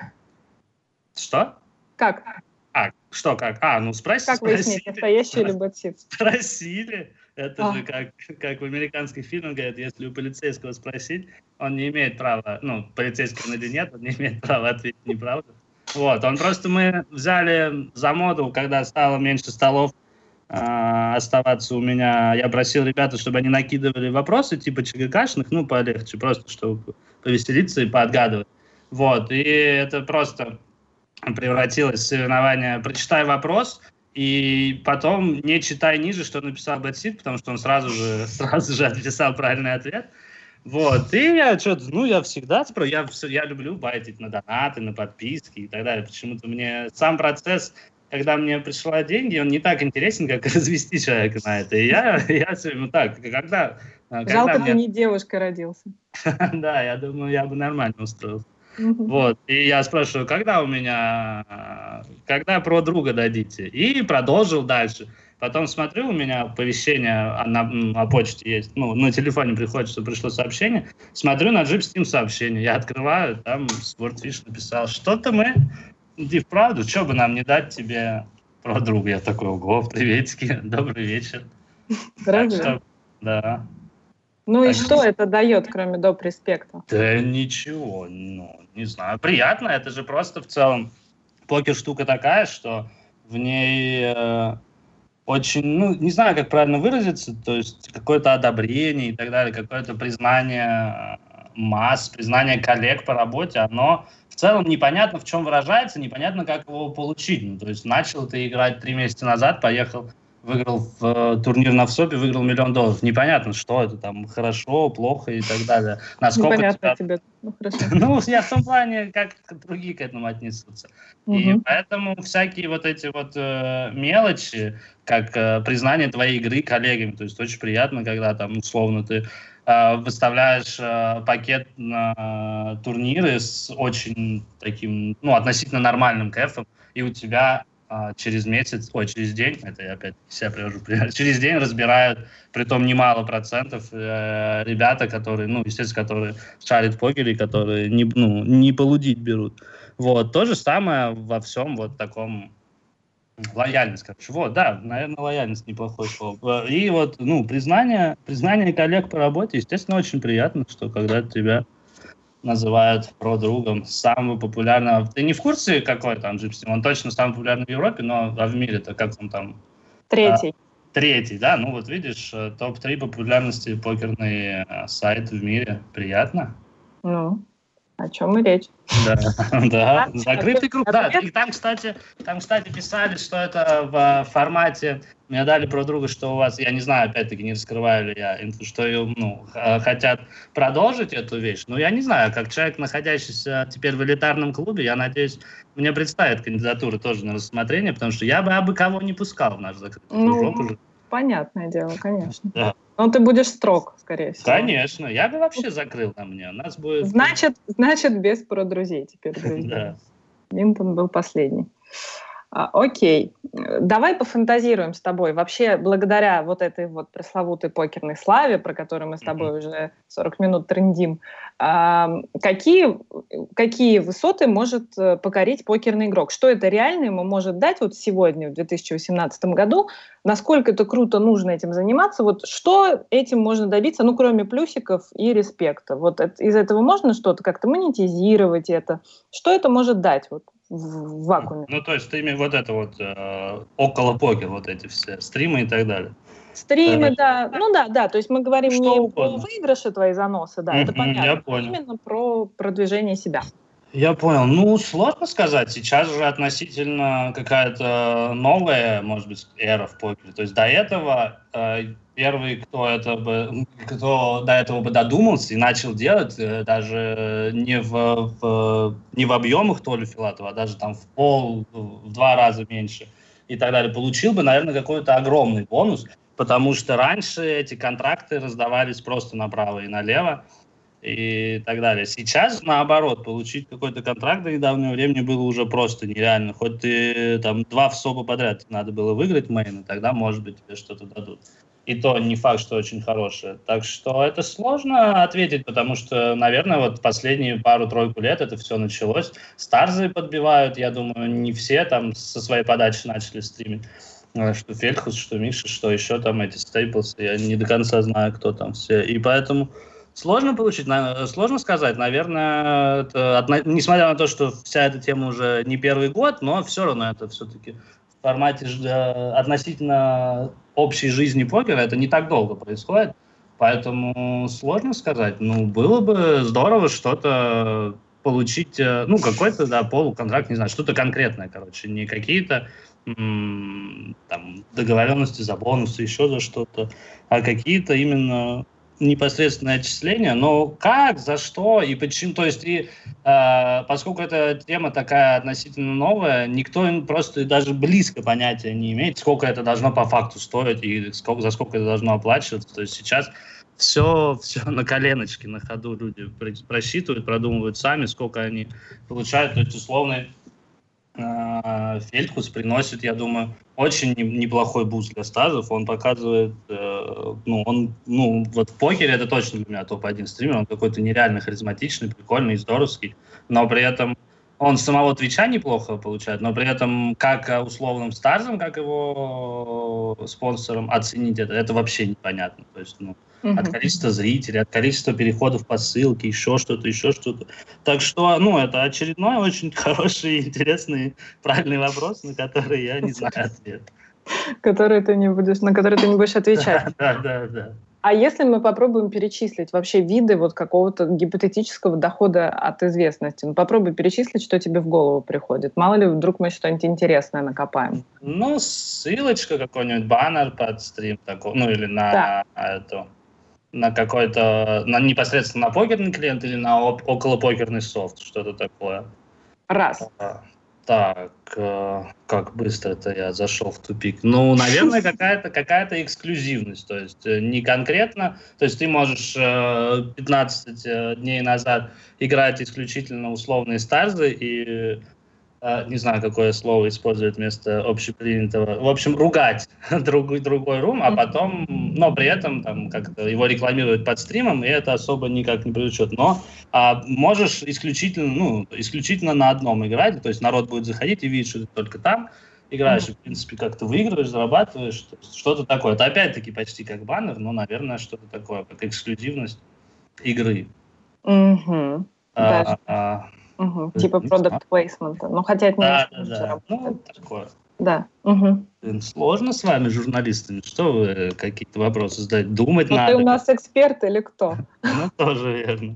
[SPEAKER 2] Что?
[SPEAKER 1] Как?
[SPEAKER 2] А, что как? А, ну спроси,
[SPEAKER 1] как выяснить, настоящий или Bad Seed?
[SPEAKER 2] Спросили. Это
[SPEAKER 1] а.
[SPEAKER 2] же как, как в американских фильмах говорят, если у полицейского спросить, он не имеет права, ну, полицейский он или нет, он не имеет права ответить неправду. Вот, он просто, мы взяли за моду, когда стало меньше столов э, оставаться у меня, я просил ребят, чтобы они накидывали вопросы, типа ЧГКшных, ну, полегче, просто чтобы повеселиться и поотгадывать. Вот, и это просто превратилось в соревнование «Прочитай вопрос», и потом не читай ниже, что написал Bad Seed, потому что он сразу же, сразу же отписал правильный ответ. Вот. И я что-то, ну, я всегда, я, я люблю байтить на донаты, на подписки и так далее. Почему-то мне сам процесс, когда мне пришла деньги, он не так интересен, как развести человека на это. И я, я все время так, когда...
[SPEAKER 1] Жалко, когда ты мне... не девушкой родился.
[SPEAKER 2] Да, я думаю, я бы нормально устроился. Вот, и я спрашиваю, когда у меня, когда про друга дадите? И продолжил дальше. Потом смотрю, у меня оповещение на, на почте есть, ну, на телефоне приходит, что пришло сообщение. Смотрю на Jeep Steam сообщение, я открываю, там Swordfish написал, что-то мы, иди вправду, что бы нам не дать тебе про друга? Я такой, ого, приветики, добрый вечер. Так что, да.
[SPEAKER 1] Ну и что это дает, кроме доп. Респекта?
[SPEAKER 2] Да ничего, ну, не знаю. Приятно, это же просто в целом покер штука такая, что в ней э, очень, ну, не знаю, как правильно выразиться, то есть какое-то одобрение и так далее, какое-то признание масс, признание коллег по работе, оно в целом непонятно в чем выражается, непонятно как его получить. Ну, то есть начал ты играть три месяца назад, поехал, выиграл в э, турнир на ВСОПе, выиграл миллион долларов. Непонятно, что это там, хорошо, плохо и так далее. Насколько
[SPEAKER 1] Непонятно
[SPEAKER 2] тебя...
[SPEAKER 1] тебе. Ну, хорошо.
[SPEAKER 2] Ну, я в том плане, как другие к этому отнесутся. Угу. И поэтому всякие вот эти вот э, мелочи, как э, признание твоей игры коллегами, то есть очень приятно, когда там, условно, ты э, выставляешь э, пакет на э, турниры с очень таким, ну, относительно нормальным кэфом, и у тебя через месяц, ой, через день, это я опять себя привожу пример, через день разбирают, притом немало процентов, э, ребята, которые, ну, естественно, которые шарят в покере, которые не, ну, не полудить берут. Вот, то же самое во всем вот таком, лояльность, короче. Вот, да, наверное, лояльность неплохое слово. И вот, ну, признание, признание коллег по работе, естественно, очень приятно, что когда тебя называют про другом самого популярного. Ты не в курсе, какой там Jeep Steam? Он точно самый популярный в Европе, но а в мире-то как он там?
[SPEAKER 1] Третий.
[SPEAKER 2] А, третий, да? Ну вот видишь, топ три популярности покерный а, сайт в мире. Приятно?
[SPEAKER 1] Ну, о чем и речь.
[SPEAKER 2] Да, да. Закрытый круг. Да, и там, кстати, там, кстати, писали, что это в формате. Мне дали про друга, что у вас, я не знаю, опять-таки, не раскрываю ли я инфу, что ну, хотят продолжить эту вещь. Но я не знаю, как человек, находящийся теперь в элитарном клубе, я надеюсь, мне представят кандидатуру тоже на рассмотрение, потому что я бы абы кого не пускал в наш закрытый кружок
[SPEAKER 1] ну,
[SPEAKER 2] уже.
[SPEAKER 1] Понятное дело, конечно.
[SPEAKER 2] Да.
[SPEAKER 1] Но ты будешь строг, скорее всего.
[SPEAKER 2] Конечно, я бы вообще закрыл на мне. У нас будет...
[SPEAKER 1] Значит, значит без про друзей теперь, друзья. Да. Линтон был последний. А, окей. Давай пофантазируем с тобой. Вообще, благодаря вот этой вот пресловутой покерной славе, про которую мы с тобой mm-hmm. уже сорок минут трындим, а, какие, какие высоты может покорить покерный игрок? Что это реально ему может дать вот сегодня, в две тысячи восемнадцатом году? Насколько это круто, нужно этим заниматься? Вот что этим можно добиться, ну, кроме плюсиков и респекта? Вот это, из этого можно что-то как-то монетизировать это? Что это может дать вот в вакууме?
[SPEAKER 2] Ну, то есть ты имеешь вот это вот э, около покер, вот эти все стримы и так далее.
[SPEAKER 1] Стримы, да. да. Ну да, да. То есть мы говорим что не угодно. Про выигрыши твои заносы, да, mm-hmm, это понятно.
[SPEAKER 2] Я понял.
[SPEAKER 1] Именно про продвижение себя.
[SPEAKER 2] Я понял. Ну, сложно сказать. Сейчас же относительно какая-то новая, может быть, эра в покере. То есть до этого э, первый, кто это бы, кто до этого бы додумался и начал делать, э, даже не в, в не в объемах Толи Филатова, а даже там в пол, в два раза меньше и так далее, получил бы, наверное, какой-то огромный бонус, потому что раньше эти контракты раздавались просто направо и налево. и так далее. Сейчас, наоборот, получить какой-то контракт до недавнего времени было уже просто нереально. Хоть ты там два всопа подряд надо было выиграть мейн, и тогда, может быть, тебе что-то дадут. И то не факт, что очень хорошее. Так что это сложно ответить, потому что, наверное, вот последние пару-тройку лет это все началось. Старзы подбивают, я думаю, не все там со своей подачи начали стримить. Что Фельхус, что Миша, что еще там эти стейплсы. Я не до конца знаю, кто там все. И поэтому сложно получить, сложно сказать. Наверное, это, несмотря на то, что вся эта тема уже не первый год, но все равно это все-таки в формате относительно общей жизни покера это не так долго происходит. Поэтому сложно сказать. Ну, было бы здорово что-то получить, ну, какой-то, да, полуконтракт, не знаю, что-то конкретное, короче, не какие-то м- там договоренности за бонусы, еще за что-то, а какие-то именно непосредственное отчисление, но как, за что и почему, то есть и э, поскольку эта тема такая относительно новая, никто просто даже близко понятия не имеет, сколько это должно по факту стоить и сколько, за сколько это должно оплачиваться, то есть сейчас все, все на коленочке, на ходу люди просчитывают, продумывают сами, сколько они получают, то есть условно Фельдхус приносит, я думаю, очень неплохой буст для стазов. Он показывает, э, ну, он, ну, вот в покере это точно для меня топ один стример. Он какой-то нереально харизматичный, прикольный, здоровский. Но при этом он самого Твича неплохо получает, но при этом как условным старзом, как его спонсором оценить это, это вообще непонятно. То есть, ну, Uh-huh. от количества зрителей, от количества переходов по ссылке, еще что-то, еще что-то. Так что, ну, это очередной очень хороший, интересный, правильный вопрос, на который я не знаю ответ.
[SPEAKER 1] Который ты не будешь, на который ты не будешь отвечать.
[SPEAKER 2] Да, да, да.
[SPEAKER 1] А если мы попробуем перечислить вообще виды вот какого-то гипотетического дохода от известности? Ну, попробуй перечислить, что тебе в голову приходит. Мало ли, вдруг мы что-нибудь интересное накопаем.
[SPEAKER 2] Ну, ссылочка, какой-нибудь баннер под стрим такой, ну, или на да. эту... на какой-то, на непосредственно на покерный клиент или на оп- околопокерный софт, что-то такое.
[SPEAKER 1] Раз.
[SPEAKER 2] А, так, э, как быстро-то я зашел в тупик. Ну, наверное, какая-то, какая-то эксклюзивность, то есть э, не конкретно, то есть ты можешь э, пятнадцать э, дней назад играть исключительно условные старзы и не знаю, какое слово использовать вместо общепринятого. В общем, ругать другой, другой рум, а потом, но при этом там как-то его рекламируют под стримом, и это особо никак не привлечет. Но а, можешь исключительно, ну, исключительно на одном играть, то есть народ будет заходить и видеть, что ты только там играешь, и, в принципе, как-то выигрываешь, зарабатываешь, что-то такое. Это опять-таки почти как баннер, но, наверное, что-то такое, как эксклюзивность игры.
[SPEAKER 1] Угу.
[SPEAKER 2] А,
[SPEAKER 1] Даже.
[SPEAKER 2] а,
[SPEAKER 1] Угу. Типа продукт плейсмента. Ну, хотя это не
[SPEAKER 2] да,
[SPEAKER 1] очень
[SPEAKER 2] да, да.
[SPEAKER 1] работает.
[SPEAKER 2] Ну, такое.
[SPEAKER 1] Да. Угу.
[SPEAKER 2] Сложно с вами, журналистами. Что вы какие-то вопросы задать? Думать
[SPEAKER 1] ну,
[SPEAKER 2] надо.
[SPEAKER 1] Ты у нас эксперт или кто?
[SPEAKER 2] Ну, тоже верно.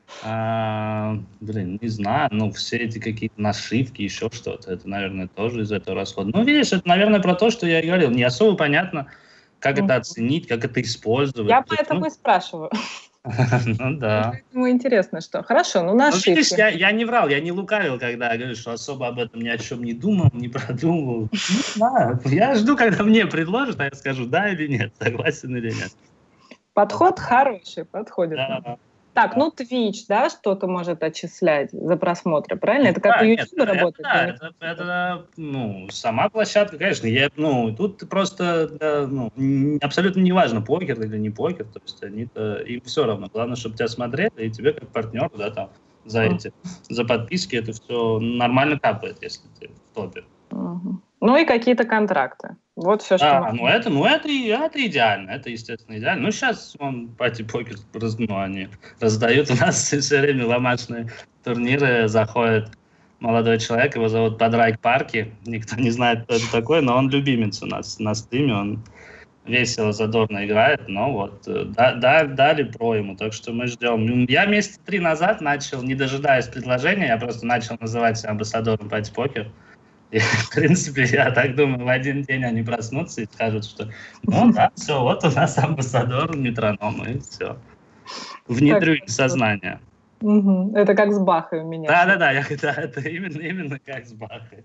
[SPEAKER 2] А, блин, не знаю. Ну, все эти какие-то нашивки, еще что-то. Это, наверное, тоже из этого расхода. Ну, видишь, это, наверное, про то, что я и говорил. Не особо понятно, как это оценить, как это использовать.
[SPEAKER 1] Я поэтому и спрашиваю.
[SPEAKER 2] Ну да.
[SPEAKER 1] Поэтому интересно, что. Хорошо, ну нашивки.
[SPEAKER 2] Ну, видишь, я, я не врал, я не лукавил, когда я говорю, что особо об этом ни о чем не думал, не продумывал. Не знаю. Я жду, когда мне предложат, а я скажу да или нет, согласен или нет.
[SPEAKER 1] Подход хороший, подходит.
[SPEAKER 2] Да.
[SPEAKER 1] Так, ну Twitch, да, что-то может отчислять за просмотры, правильно? Это как
[SPEAKER 2] да,
[SPEAKER 1] у YouTube
[SPEAKER 2] нет,
[SPEAKER 1] работает?
[SPEAKER 2] Это, это, это, ну, сама площадка, конечно. Я, ну, тут просто да, ну, абсолютно не важно, покер или не покер. То есть они-то, им все равно. Главное, чтобы тебя смотрели, и тебе как партнер, да, там, за эти, за подписки это все нормально капает, если ты в топе.
[SPEAKER 1] Угу. Ну и какие-то контракты. Вот все, что...
[SPEAKER 2] А, ну это, ну это, это идеально, это, естественно, идеально. Ну, сейчас он пати-покер, ну, они раздают. У нас все время ломачные турниры, заходит молодой человек, его зовут Подрайк Парки, никто не знает, кто это такой, но он любимец у нас на стриме, он весело, задорно играет, но вот, да, да, дали про ему, так что мы ждем. Я месяца три назад начал, не дожидаясь предложения, я просто начал называть себя амбассадором пати-покер. И, в принципе, я так думаю, в один день они проснутся и скажут, что ну да, все, вот у нас амбассадор метроном, и все. Внедрю в сознание.
[SPEAKER 1] Угу. Это как с Бахой у меня.
[SPEAKER 2] Да-да-да, да, это именно, именно как с Бахой.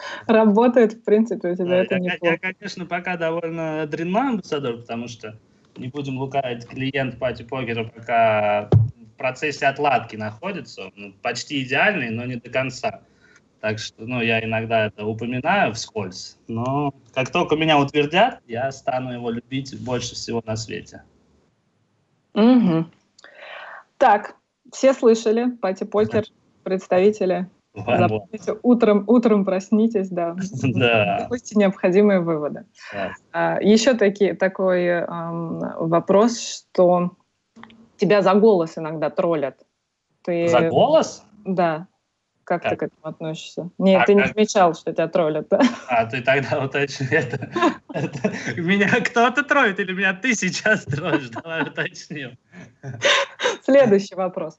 [SPEAKER 1] Работает, в принципе, у тебя
[SPEAKER 2] да,
[SPEAKER 1] это
[SPEAKER 2] я,
[SPEAKER 1] неплохо.
[SPEAKER 2] Я, конечно, пока довольно дрянной амбассадор, потому что не будем лукавить, клиент пати-покера пока в процессе отладки находится, ну, почти идеальный, но не до конца. Так что, ну, я иногда это упоминаю вскользь, но как только меня утвердят, я стану его любить больше всего на свете.
[SPEAKER 1] Угу. Так, все слышали, пати-покер, представители. Запомните, утром, утром проснитесь, да.
[SPEAKER 2] Да.
[SPEAKER 1] Делайте необходимые выводы. А, еще таки, такой эм, вопрос, что тебя за голос иногда троллят. Ты...
[SPEAKER 2] За голос?
[SPEAKER 1] Да. Как, как ты к этому относишься? Нет,
[SPEAKER 2] а
[SPEAKER 1] ты не
[SPEAKER 2] как...
[SPEAKER 1] замечал, что тебя троллят, да?
[SPEAKER 2] А, ты тогда уточни. Это, это, меня кто-то троллит или меня ты сейчас троллишь? Давай уточним.
[SPEAKER 1] Следующий вопрос.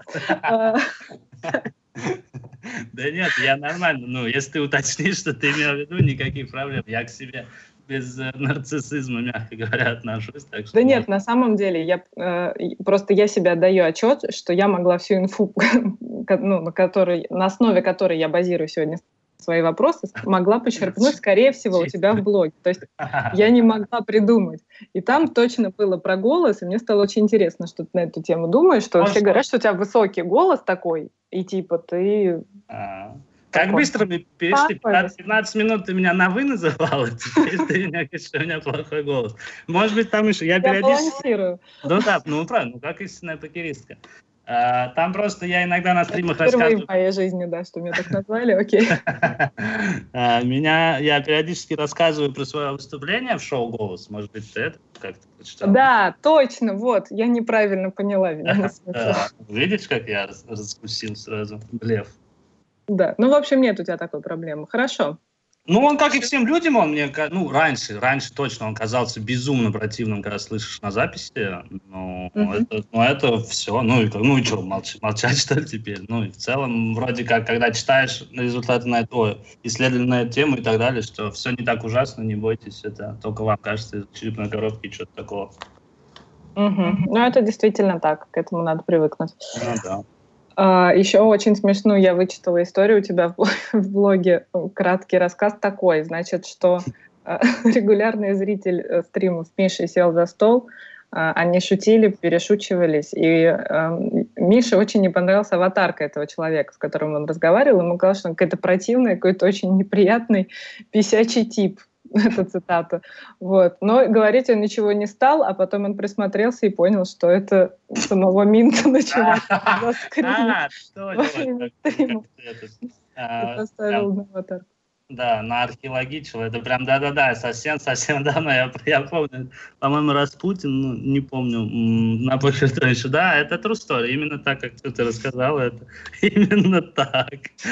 [SPEAKER 2] Да нет, я нормально. Ну, если ты уточнишь, что ты имел в виду, никаких проблем. Я к себе без э, нарциссизма, мягко говоря, отношусь. Так что
[SPEAKER 1] да нет,
[SPEAKER 2] можно...
[SPEAKER 1] на самом деле, я, э, просто я себе отдаю отчет, что я могла всю инфу, ну, на, которой, на основе которой я базирую сегодня свои вопросы, могла почерпнуть, скорее всего, у тебя в блоге. То есть я не могла придумать. И там точно было про голос, и мне стало очень интересно, что ты на эту тему думаешь, что все говорят, что у тебя высокий голос такой, и типа ты...
[SPEAKER 2] Как быстро мы перешли, пятнадцать минут ты меня на «вы» называла, теперь ты меня говоришь, что у меня плохой голос. Может быть, там еще я периодически...
[SPEAKER 1] Я балансирую.
[SPEAKER 2] Ну да, ну правильно, ну как истинная покеристка. А, там просто я иногда на стримах
[SPEAKER 1] рассказываю...
[SPEAKER 2] рассказываю...
[SPEAKER 1] Впервые в моей жизни, да, что меня так назвали, окей.
[SPEAKER 2] Меня, я периодически рассказываю про свое выступление в шоу «Голос». Может быть, ты это как-то прочитал?
[SPEAKER 1] Да, точно, вот, я неправильно поняла.
[SPEAKER 2] Видишь, как я раскусил сразу? Блеф.
[SPEAKER 1] Да, ну, в общем, нет у тебя такой проблемы. Хорошо.
[SPEAKER 2] Ну, он, как и всем людям, он мне, ну, раньше, раньше точно он казался безумно противным, когда слышишь на записи. Ну, uh-huh. это, ну это все. Ну, и, ну, и что, молчать, молчать, что ли, теперь? Ну, и в целом, вроде как, когда читаешь результаты на эту, исследования на эту тему и так далее, что все не так ужасно, не бойтесь, это только вам кажется из черепной коробки что-то такого.
[SPEAKER 1] Uh-huh. Ну, это действительно так, к этому надо привыкнуть.
[SPEAKER 2] Ну, да.
[SPEAKER 1] Uh, еще очень смешную я вычитала историю у тебя в блоге. Краткий рассказ такой, значит, что uh, регулярный зритель uh, стримов Миши сел за стол, uh, они шутили, перешучивались, и uh, Мише очень не понравилась аватарка этого человека, с которым он разговаривал, ему казалось, что он какой-то противный, какой-то очень неприятный писячий тип. Это цитата. Вот. Но говорить он ничего не стал, а потом он присмотрелся и понял, что это самого Минтона чувака за скрином.
[SPEAKER 2] А, точно.
[SPEAKER 1] Поставил на аватарку.
[SPEAKER 2] Да, на археологичил. Это прям, да-да-да, совсем-совсем давно. Я, я помню, по-моему, Распутин, ну, не помню, на покер еще. Да, это true story. Именно так, как ты рассказал, это именно так.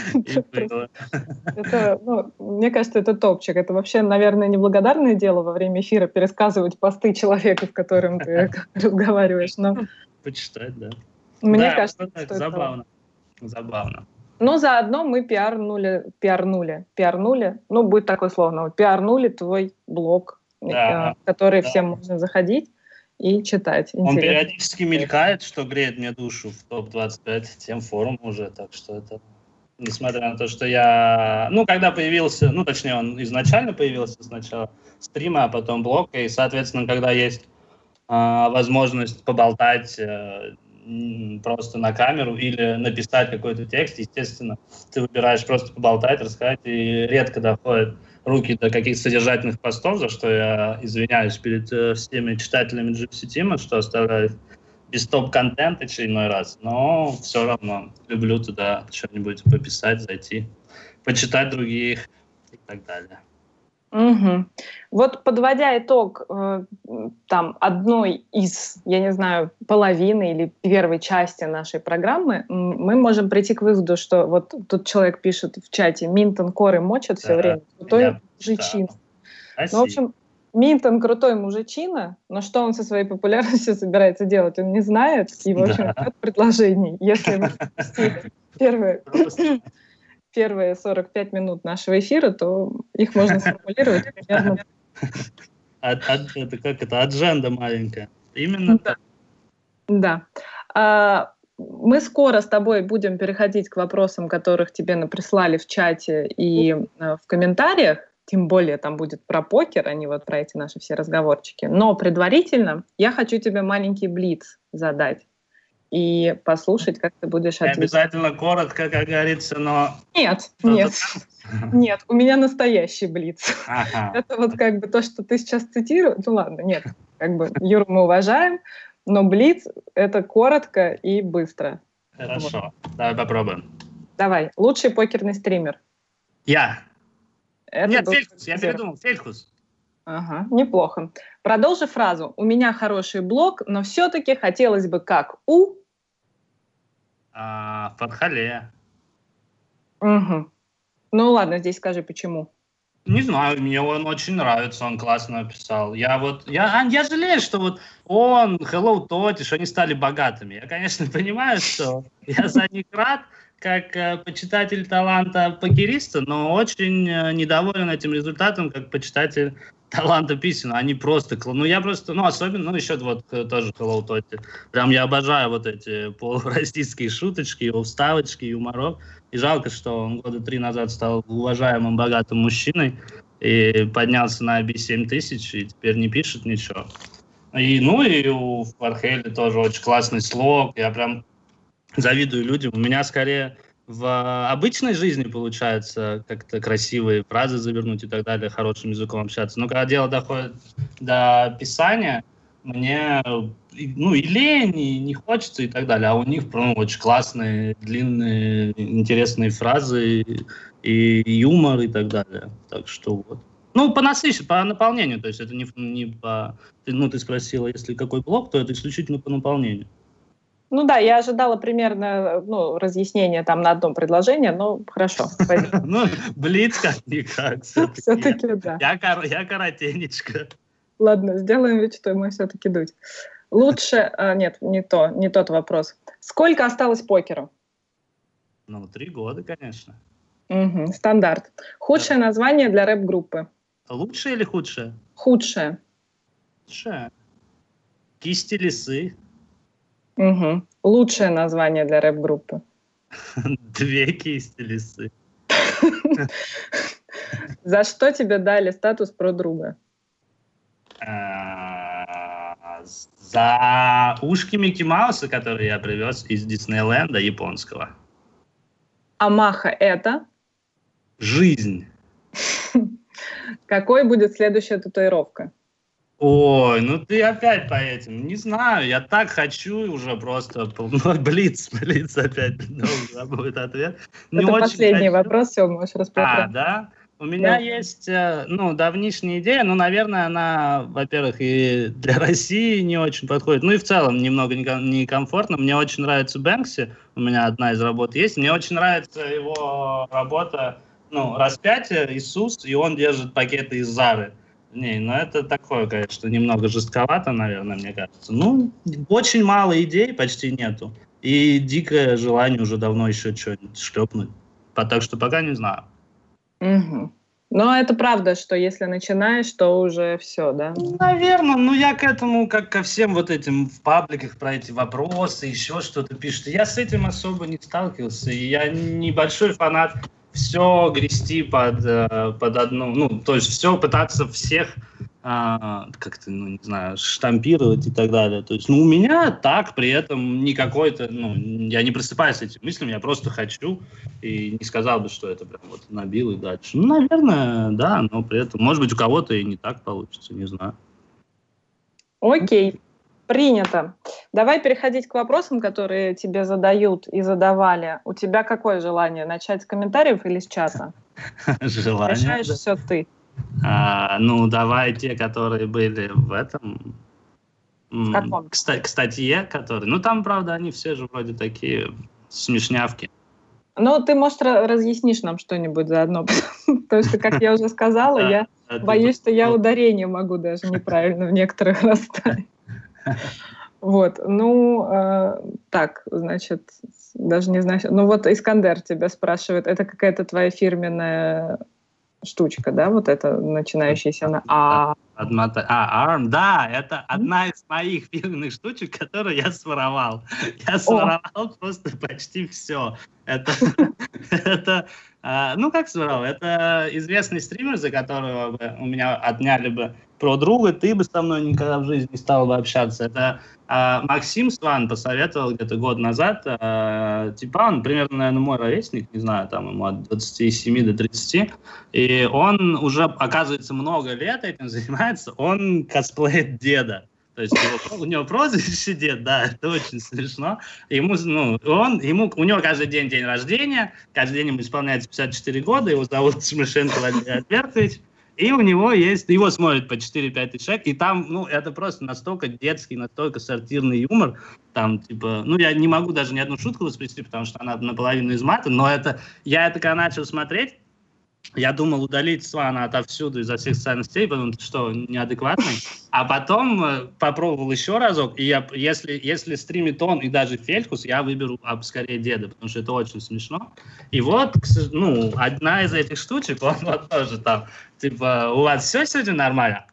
[SPEAKER 1] Это, ну, мне кажется, это топчик. Это вообще, наверное, неблагодарное дело во время эфира пересказывать посты человека, с которым ты разговариваешь. Но...
[SPEAKER 2] Почитать, да.
[SPEAKER 1] Мне
[SPEAKER 2] да,
[SPEAKER 1] кажется,
[SPEAKER 2] это
[SPEAKER 1] что
[SPEAKER 2] забавно.
[SPEAKER 1] Это...
[SPEAKER 2] Забавно.
[SPEAKER 1] Но заодно мы пиарнули, пиарнули, пиарнули, ну, будет такое слово, пиарнули твой блог,
[SPEAKER 2] да,
[SPEAKER 1] в который
[SPEAKER 2] да.
[SPEAKER 1] всем можно заходить и читать.
[SPEAKER 2] Он
[SPEAKER 1] интересно.
[SPEAKER 2] Периодически мелькает, что греет мне душу в топ двадцать пять тем форум уже, так что это... Несмотря на то, что я... Ну, когда появился, ну, точнее, он изначально появился сначала стрима, а потом блог, и, соответственно, когда есть э, возможность поболтать э, просто на камеру или написать какой-то текст, естественно, ты выбираешь просто поболтать, рассказать, и редко доходят руки до каких-то содержательных постов, за что я извиняюсь перед э, всеми читателями джи пи си Team, что оставляю без топ-контент очередной раз, но все равно люблю туда что-нибудь пописать, зайти, почитать других и так далее.
[SPEAKER 1] Угу. Вот подводя итог э, там одной из, я не знаю, половины или первой части нашей программы, мы можем прийти к выводу, что вот тут человек пишет в чате: Минтон коры мочат все да, время, крутой мужичина. Ну, в общем, Минтон крутой мужичина, но что он со своей популярностью собирается делать, он не знает, и, в общем, да. Нет предложений. Если вы пропустили первые... первые сорок пять минут нашего эфира, то их можно сформулировать примерно.
[SPEAKER 2] Это как это, адженда маленькая. Именно так.
[SPEAKER 1] Да. Мы скоро с тобой будем переходить к вопросам, которых тебе прислали в чате и в комментариях. тем более там будет про покер, а не вот про эти наши все разговорчики. Но предварительно я хочу тебе маленький блиц задать и послушать, как ты будешь
[SPEAKER 2] Не
[SPEAKER 1] отвечать.
[SPEAKER 2] обязательно коротко, как говорится, но...
[SPEAKER 1] Нет, нет, нет, у меня настоящий блиц.
[SPEAKER 2] Ага.
[SPEAKER 1] Это вот как бы то, что ты сейчас цитируешь. Ну ладно, нет, как бы Юру мы уважаем, но блиц — это коротко и быстро.
[SPEAKER 2] Хорошо, вот. Давай попробуем.
[SPEAKER 1] Давай, лучший покерный стример.
[SPEAKER 2] Я.
[SPEAKER 1] Это
[SPEAKER 2] Нет,
[SPEAKER 1] был...
[SPEAKER 2] Фельдхус, я передумал, Фельдхус.
[SPEAKER 1] Ага, неплохо. Продолжи фразу. У меня хороший блог, но все-таки хотелось бы как у...
[SPEAKER 2] А, Фархале.
[SPEAKER 1] Угу. Ну ладно, здесь скажи, почему.
[SPEAKER 2] Не знаю, мне он очень нравится, он классно написал. Я вот, я, я жалею, что вот он, Hello Toti, что они стали богатыми. Я, конечно, понимаю, что я за них рад, как э, почитатель таланта покериста, но очень э, недоволен этим результатом, как почитатель таланта писем. Они просто, ну я просто, ну особенно, ну еще вот э, тоже Hello Toti. Прям я обожаю вот эти полуроссийские шуточки, его вставочки, юморов. И жалко, что он года три назад стал уважаемым, богатым мужчиной и поднялся на би семь тысяч и теперь не пишет ничего. И, ну и у Фархеля тоже очень классный слог. Я прям завидую людям. У меня скорее в обычной жизни получается как-то красивые фразы завернуть и так далее, хорошим языком общаться. Но когда дело доходит до писания, мне ну, и лень, и не хочется, и так далее. А у них ну, очень классные, длинные, интересные фразы, и, и юмор, и так далее. Так что вот. Ну, по насыщению, по наполнению. То есть это не, не по... Ну, ты спросила, если какой блок, то это исключительно по наполнению.
[SPEAKER 1] Ну да, я ожидала примерно ну, разъяснение там на одном предложении, но хорошо.
[SPEAKER 2] Ну, блиц как-никак.
[SPEAKER 1] Все-таки да.
[SPEAKER 2] Я коротенечко.
[SPEAKER 1] Ладно, сделаем вид, что мы все-таки дуть. Лучше... А, нет, не то, не тот вопрос. Сколько осталось покеру?
[SPEAKER 2] Ну, три года, конечно.
[SPEAKER 1] Угу, стандарт. Худшее да. название для рэп-группы?
[SPEAKER 2] Лучшее или худшее?
[SPEAKER 1] Худшее.
[SPEAKER 2] Худшее. Кисти лисы.
[SPEAKER 1] Угу. Лучшее название для рэп-группы?
[SPEAKER 2] Две кисти лисы.
[SPEAKER 1] За что тебе дали статус про друга?
[SPEAKER 2] За ушки Микки Мауса, которые я привез из Диснейленда японского.
[SPEAKER 1] Амаха это?
[SPEAKER 2] Жизнь.
[SPEAKER 1] Какой будет следующая татуировка?
[SPEAKER 2] Ой, ну ты опять по этим. Не знаю, я так хочу уже просто. Ну, блиц, блиц опять. Должен будет ответ.
[SPEAKER 1] Не это последний хочу. Вопрос, все, можешь распространять.
[SPEAKER 2] А, да? У меня да. есть, ну, давнишняя идея, но, наверное, она, во-первых, и для России не очень подходит, ну и в целом немного некомфортно. Мне очень нравится Бэнкси, у меня одна из работ есть. Мне очень нравится его работа, ну, распятие, Иисус, и он держит пакеты из Зары. Не, ну это такое, конечно, немного жестковато, наверное, мне кажется. Ну, очень мало идей, почти нету. И дикое желание уже давно еще что-нибудь шлепнуть. Так что пока не знаю.
[SPEAKER 1] Угу. Но это правда, что если начинаешь, то уже все, да?
[SPEAKER 2] Наверное, ну я к этому, как ко всем вот этим в пабликах про эти вопросы, еще что-то пишут. Я с этим особо не сталкивался, и я небольшой фанат все грести под, под одну, ну, то есть все пытаться всех а, как-то, ну, не знаю, штампировать и так далее. То есть, ну, у меня так, при этом не какой-то, ну, я не просыпаюсь с этим мыслями, я просто хочу, и не сказал бы, что это прям вот набил и дальше. Ну, наверное, да, но при этом, может быть, у кого-то и не так получится, не знаю.
[SPEAKER 1] Окей. Принято. Давай переходить к вопросам, которые тебе задают и задавали. У тебя какое желание? Начать с комментариев или с чата?
[SPEAKER 2] Желание.
[SPEAKER 1] Решаешь все ты.
[SPEAKER 2] А, ну, давай те, которые были в этом...
[SPEAKER 1] В каком?
[SPEAKER 2] К, к статье, которые... Ну, там, правда, они все же вроде такие смешнявки.
[SPEAKER 1] Ну, ты, может, разъяснишь нам что-нибудь заодно. Потому что, как я уже сказала, я боюсь, что я ударение могу даже неправильно в некоторых расставить. Вот, ну, э, так, значит, даже не знаю, ну вот Искандер тебя спрашивает, это какая-то твоя фирменная штучка, да, вот это, начинающаяся на А?
[SPEAKER 2] Отмотать. А, арм, да, это одна из моих фирменных штучек, которую я своровал. Я своровал О. просто почти все. Это, это ну как своровал? Это известный стример, за которого бы у меня отняли бы про друга, ты бы со мной никогда в жизни не стал бы общаться. Это а, Максим Сван посоветовал где-то год назад. А, типа он примерно, наверное, мой ровесник, не знаю, там ему от двадцати семи до тридцати. И он уже, оказывается, много лет этим занимается. Он косплеит деда. То есть его, у него прозвище дед, да, это очень смешно. Ему, ну, он, ему, у него каждый день день рождения, каждый день ему исполняется пятьдесят четыре года, его зовут Шмышенко Владимир Альбертович. И у него есть, его смотрят по четыре-пять тысяч человек, и там, ну, это просто настолько детский, настолько сортирный юмор, там, типа, ну, я не могу даже ни одну шутку воспроизвести, потому что она наполовину из мата, но это, я это когда начал смотреть, я думал удалить Свана отовсюду, изо всех социальных сетей, потому что неадекватный. А потом э, попробовал еще разок, и я, если, если стримит он и даже Фелькус, я выберу а, скорее деда, потому что это очень смешно. И вот, ну, одна из этих штучек, он вот тоже там, типа, у вас все сегодня нормально?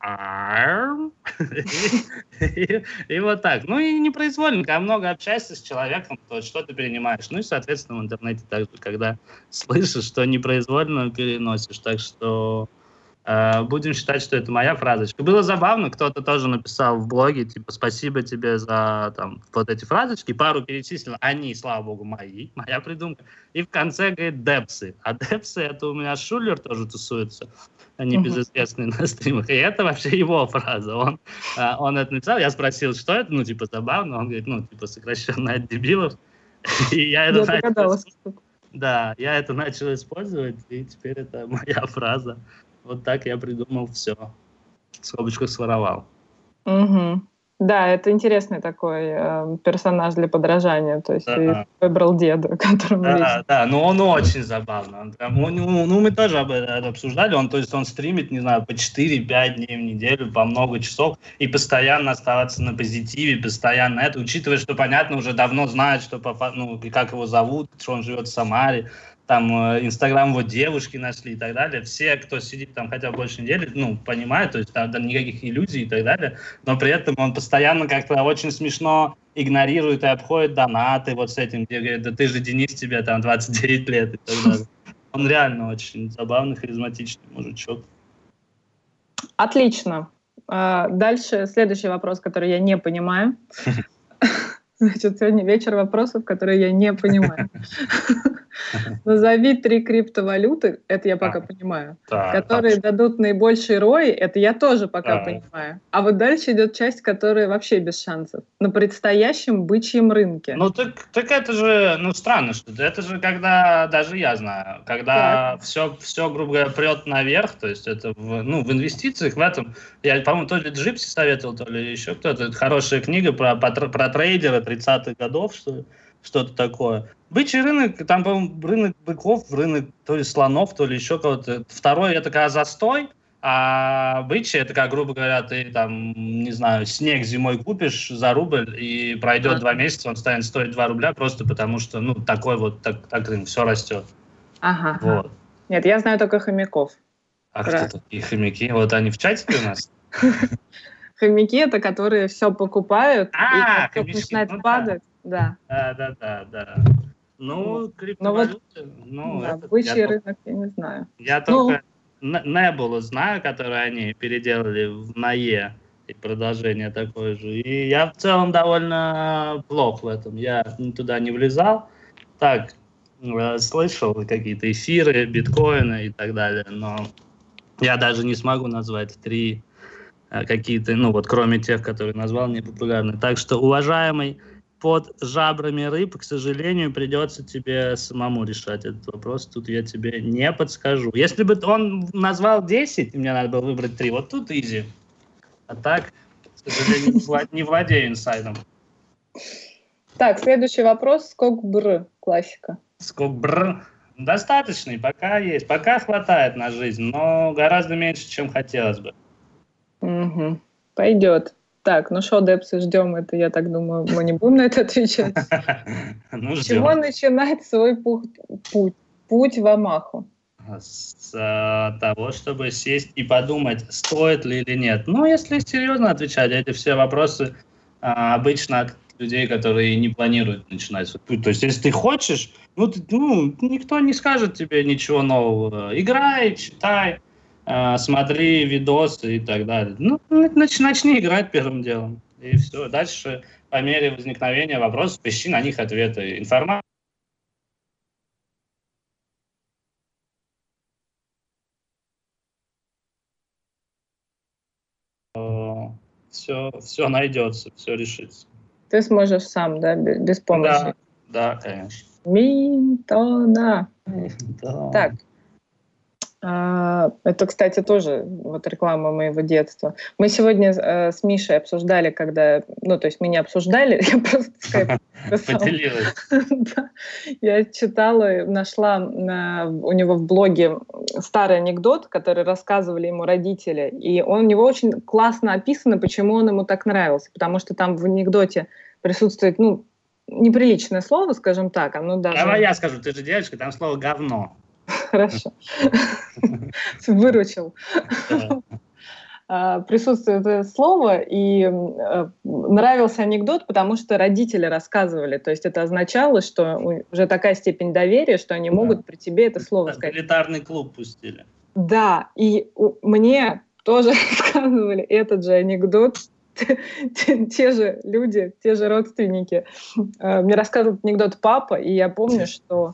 [SPEAKER 2] И вот так. Ну и непроизвольно, когда много общаешься с человеком, то что ты перенимаешь. Ну и, соответственно, в интернете также, когда слышишь, что непроизвольно переносишь. Так что э, будем считать, что это моя фразочка. Было забавно, кто-то тоже написал в блоге, типа, спасибо тебе за там, вот эти фразочки. Пару перечислил, они, слава богу, мои, моя придумка. И в конце говорит депсы. А депсы, это у меня Шулер тоже тусуется. Они uh-huh. безызвестные на стримах. И это вообще его фраза. Он, а, он это написал, я спросил, что это, ну, типа, забавно. Он говорит, ну, типа, сокращенно от дебилов. И я это
[SPEAKER 1] я начал...
[SPEAKER 2] Да, я это начал использовать, и теперь это моя фраза. Вот так я придумал все. В скобочках своровал.
[SPEAKER 1] Угу. Да, это интересный такой э, персонаж для подражания. То есть да. Ты выбрал деда, которому
[SPEAKER 2] Да,
[SPEAKER 1] вечно.
[SPEAKER 2] да, но он очень забавный. Он прям, он, ну, мы тоже об этом обсуждали. Он, то есть он стримит, не знаю, по четыре-пять дней в неделю, по много часов, и постоянно оставаться на позитиве, постоянно это, учитывая, что, понятно, уже давно знают, что, ну, как его зовут, что он живет в Самаре, там Инстаграм его девушки нашли и так далее. Все, кто сидит там хотя бы больше недели, ну, понимают, то есть там, там никаких иллюзий и так далее, но при этом он постоянно как-то очень смешно игнорирует и обходит донаты вот с этим, где говорит, да ты же, Денис, тебе там двадцать девять лет и так далее. Он реально очень забавный, харизматичный мужичок.
[SPEAKER 1] Отлично. Дальше следующий вопрос, который я не понимаю. Значит, сегодня вечер вопросов, которые я не понимаю. Назови три криптовалюты, это я пока а, понимаю, да, которые так. дадут наибольший рой, это я тоже пока да. понимаю. А вот дальше идет часть, которая вообще без шансов. На предстоящем бычьем рынке.
[SPEAKER 2] Ну так, так это же, ну странно, что это же когда, даже я знаю, когда все, все, грубо говоря, прет наверх, то есть это в, ну, в инвестициях, в этом, я, по-моему, то ли Джипси советовал, то ли еще кто-то, это хорошая книга про, про, про трейдера тридцатых годов, что ли. Что-то такое. Бычий рынок, там, по-моему, рынок быков, рынок то ли слонов, то ли еще кого-то. Второй — это когда застой, а бычий — это, как, грубо говоря, ты там, не знаю, снег зимой купишь за рубль, и пройдет два месяца, он станет стоить два рубля, просто потому что, ну, такой вот, так, так рынок, все растет.
[SPEAKER 1] Ага. Вот. Нет, я знаю только хомяков.
[SPEAKER 2] А Про... кто такие хомяки? Вот они в чатике у нас?
[SPEAKER 1] Хомяки — это которые все покупают, и как начинает падать. Да.
[SPEAKER 2] Да, да, да, да. Ну, криптовалюты, ну,
[SPEAKER 1] да, бычий рынок, я не знаю.
[SPEAKER 2] Я только Nebula знаю, которую они переделали в НАЕ, и продолжение такое же. И я в целом довольно плох в этом. Я туда не влезал. Так, слышал какие-то эфиры, биткоины и так далее, но я даже не смогу назвать три какие-то, ну вот кроме тех, которые назвал, непопулярные. Так что, уважаемый, под жабрами рыб, к сожалению, придется тебе самому решать этот вопрос. Тут я тебе не подскажу. Если бы он назвал десять, и мне надо было выбрать три, вот тут изи. А так, к сожалению, не владею инсайдом.
[SPEAKER 1] Так, следующий вопрос. Скок бр. Классика.
[SPEAKER 2] Скок бр. Достаточный, пока есть. Пока хватает на жизнь, но гораздо меньше, чем хотелось бы.
[SPEAKER 1] Угу. Пойдет. Так, ну что, депсы, ждем это, я так думаю, мы не будем на это отвечать.
[SPEAKER 2] Ну,
[SPEAKER 1] с чего начинать свой путь? Путь в Омаху.
[SPEAKER 2] с э, того, чтобы сесть и подумать, стоит ли или нет. Ну, если серьезно отвечать, эти все вопросы э, обычно от людей, которые не планируют начинать свой путь. То есть, если ты хочешь, ну, ты, ну, никто не скажет тебе ничего нового. Играй, читай, э, смотри видосы и так далее. Ну, начни, начни играть первым делом. И все. Дальше, по мере возникновения вопросов, ищи на них ответы. Информация. Все, все найдется, все решится.
[SPEAKER 1] Ты сможешь сам, да, без, без помощи?
[SPEAKER 2] Да, да, конечно.
[SPEAKER 1] Минтона.
[SPEAKER 2] Да.
[SPEAKER 1] Так. А, это, кстати, тоже вот реклама моего детства. Мы сегодня э, с Мишей обсуждали, когда... Ну, то есть мы не обсуждали, я просто скайп писала.
[SPEAKER 2] Поделилась.
[SPEAKER 1] Да. Я читала, нашла на, у него в блоге старый анекдот, который рассказывали ему родители. И он, у него очень классно описано, почему он ему так нравился. Потому что там в анекдоте присутствует, ну, неприличное слово, скажем так. Оно даже...
[SPEAKER 2] Давай я скажу, ты же девочка, там слово «говно».
[SPEAKER 1] Хорошо. Выручил. Присутствует это слово, и нравился анекдот, потому что родители рассказывали. То есть это означало, что уже такая степень доверия, что они могут при тебе это слово сказать.
[SPEAKER 2] Элитарный клуб пустили.
[SPEAKER 1] Да, и мне тоже рассказывали этот же анекдот. Те, те же люди, те же родственники. Мне рассказывал анекдот папа, и я помню, что...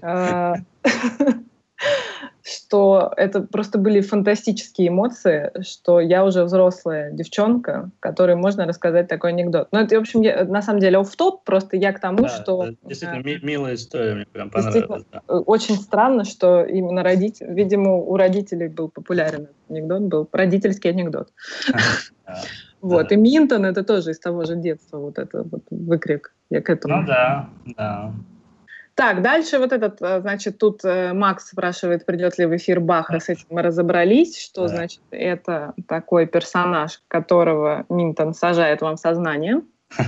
[SPEAKER 1] что это просто были фантастические эмоции, что я уже взрослая девчонка, которой можно рассказать такой анекдот. Но это, в общем, я, на самом деле офф-топ, просто я к тому,
[SPEAKER 2] да,
[SPEAKER 1] что...
[SPEAKER 2] Действительно, ми- милая история, мне прям понравилась. Да.
[SPEAKER 1] Очень странно, что именно родители... Видимо, у родителей был популярен этот анекдот, был родительский анекдот. Вот, и Минтон — это тоже из того же детства, вот это вот выкрик. Я к этому...
[SPEAKER 2] Ну да, да.
[SPEAKER 1] Так, дальше вот этот, значит, тут Макс спрашивает, придет ли в эфир Баха, с этим мы разобрались, что, да. Значит, это такой персонаж, которого Минтон сажает вам в сознание,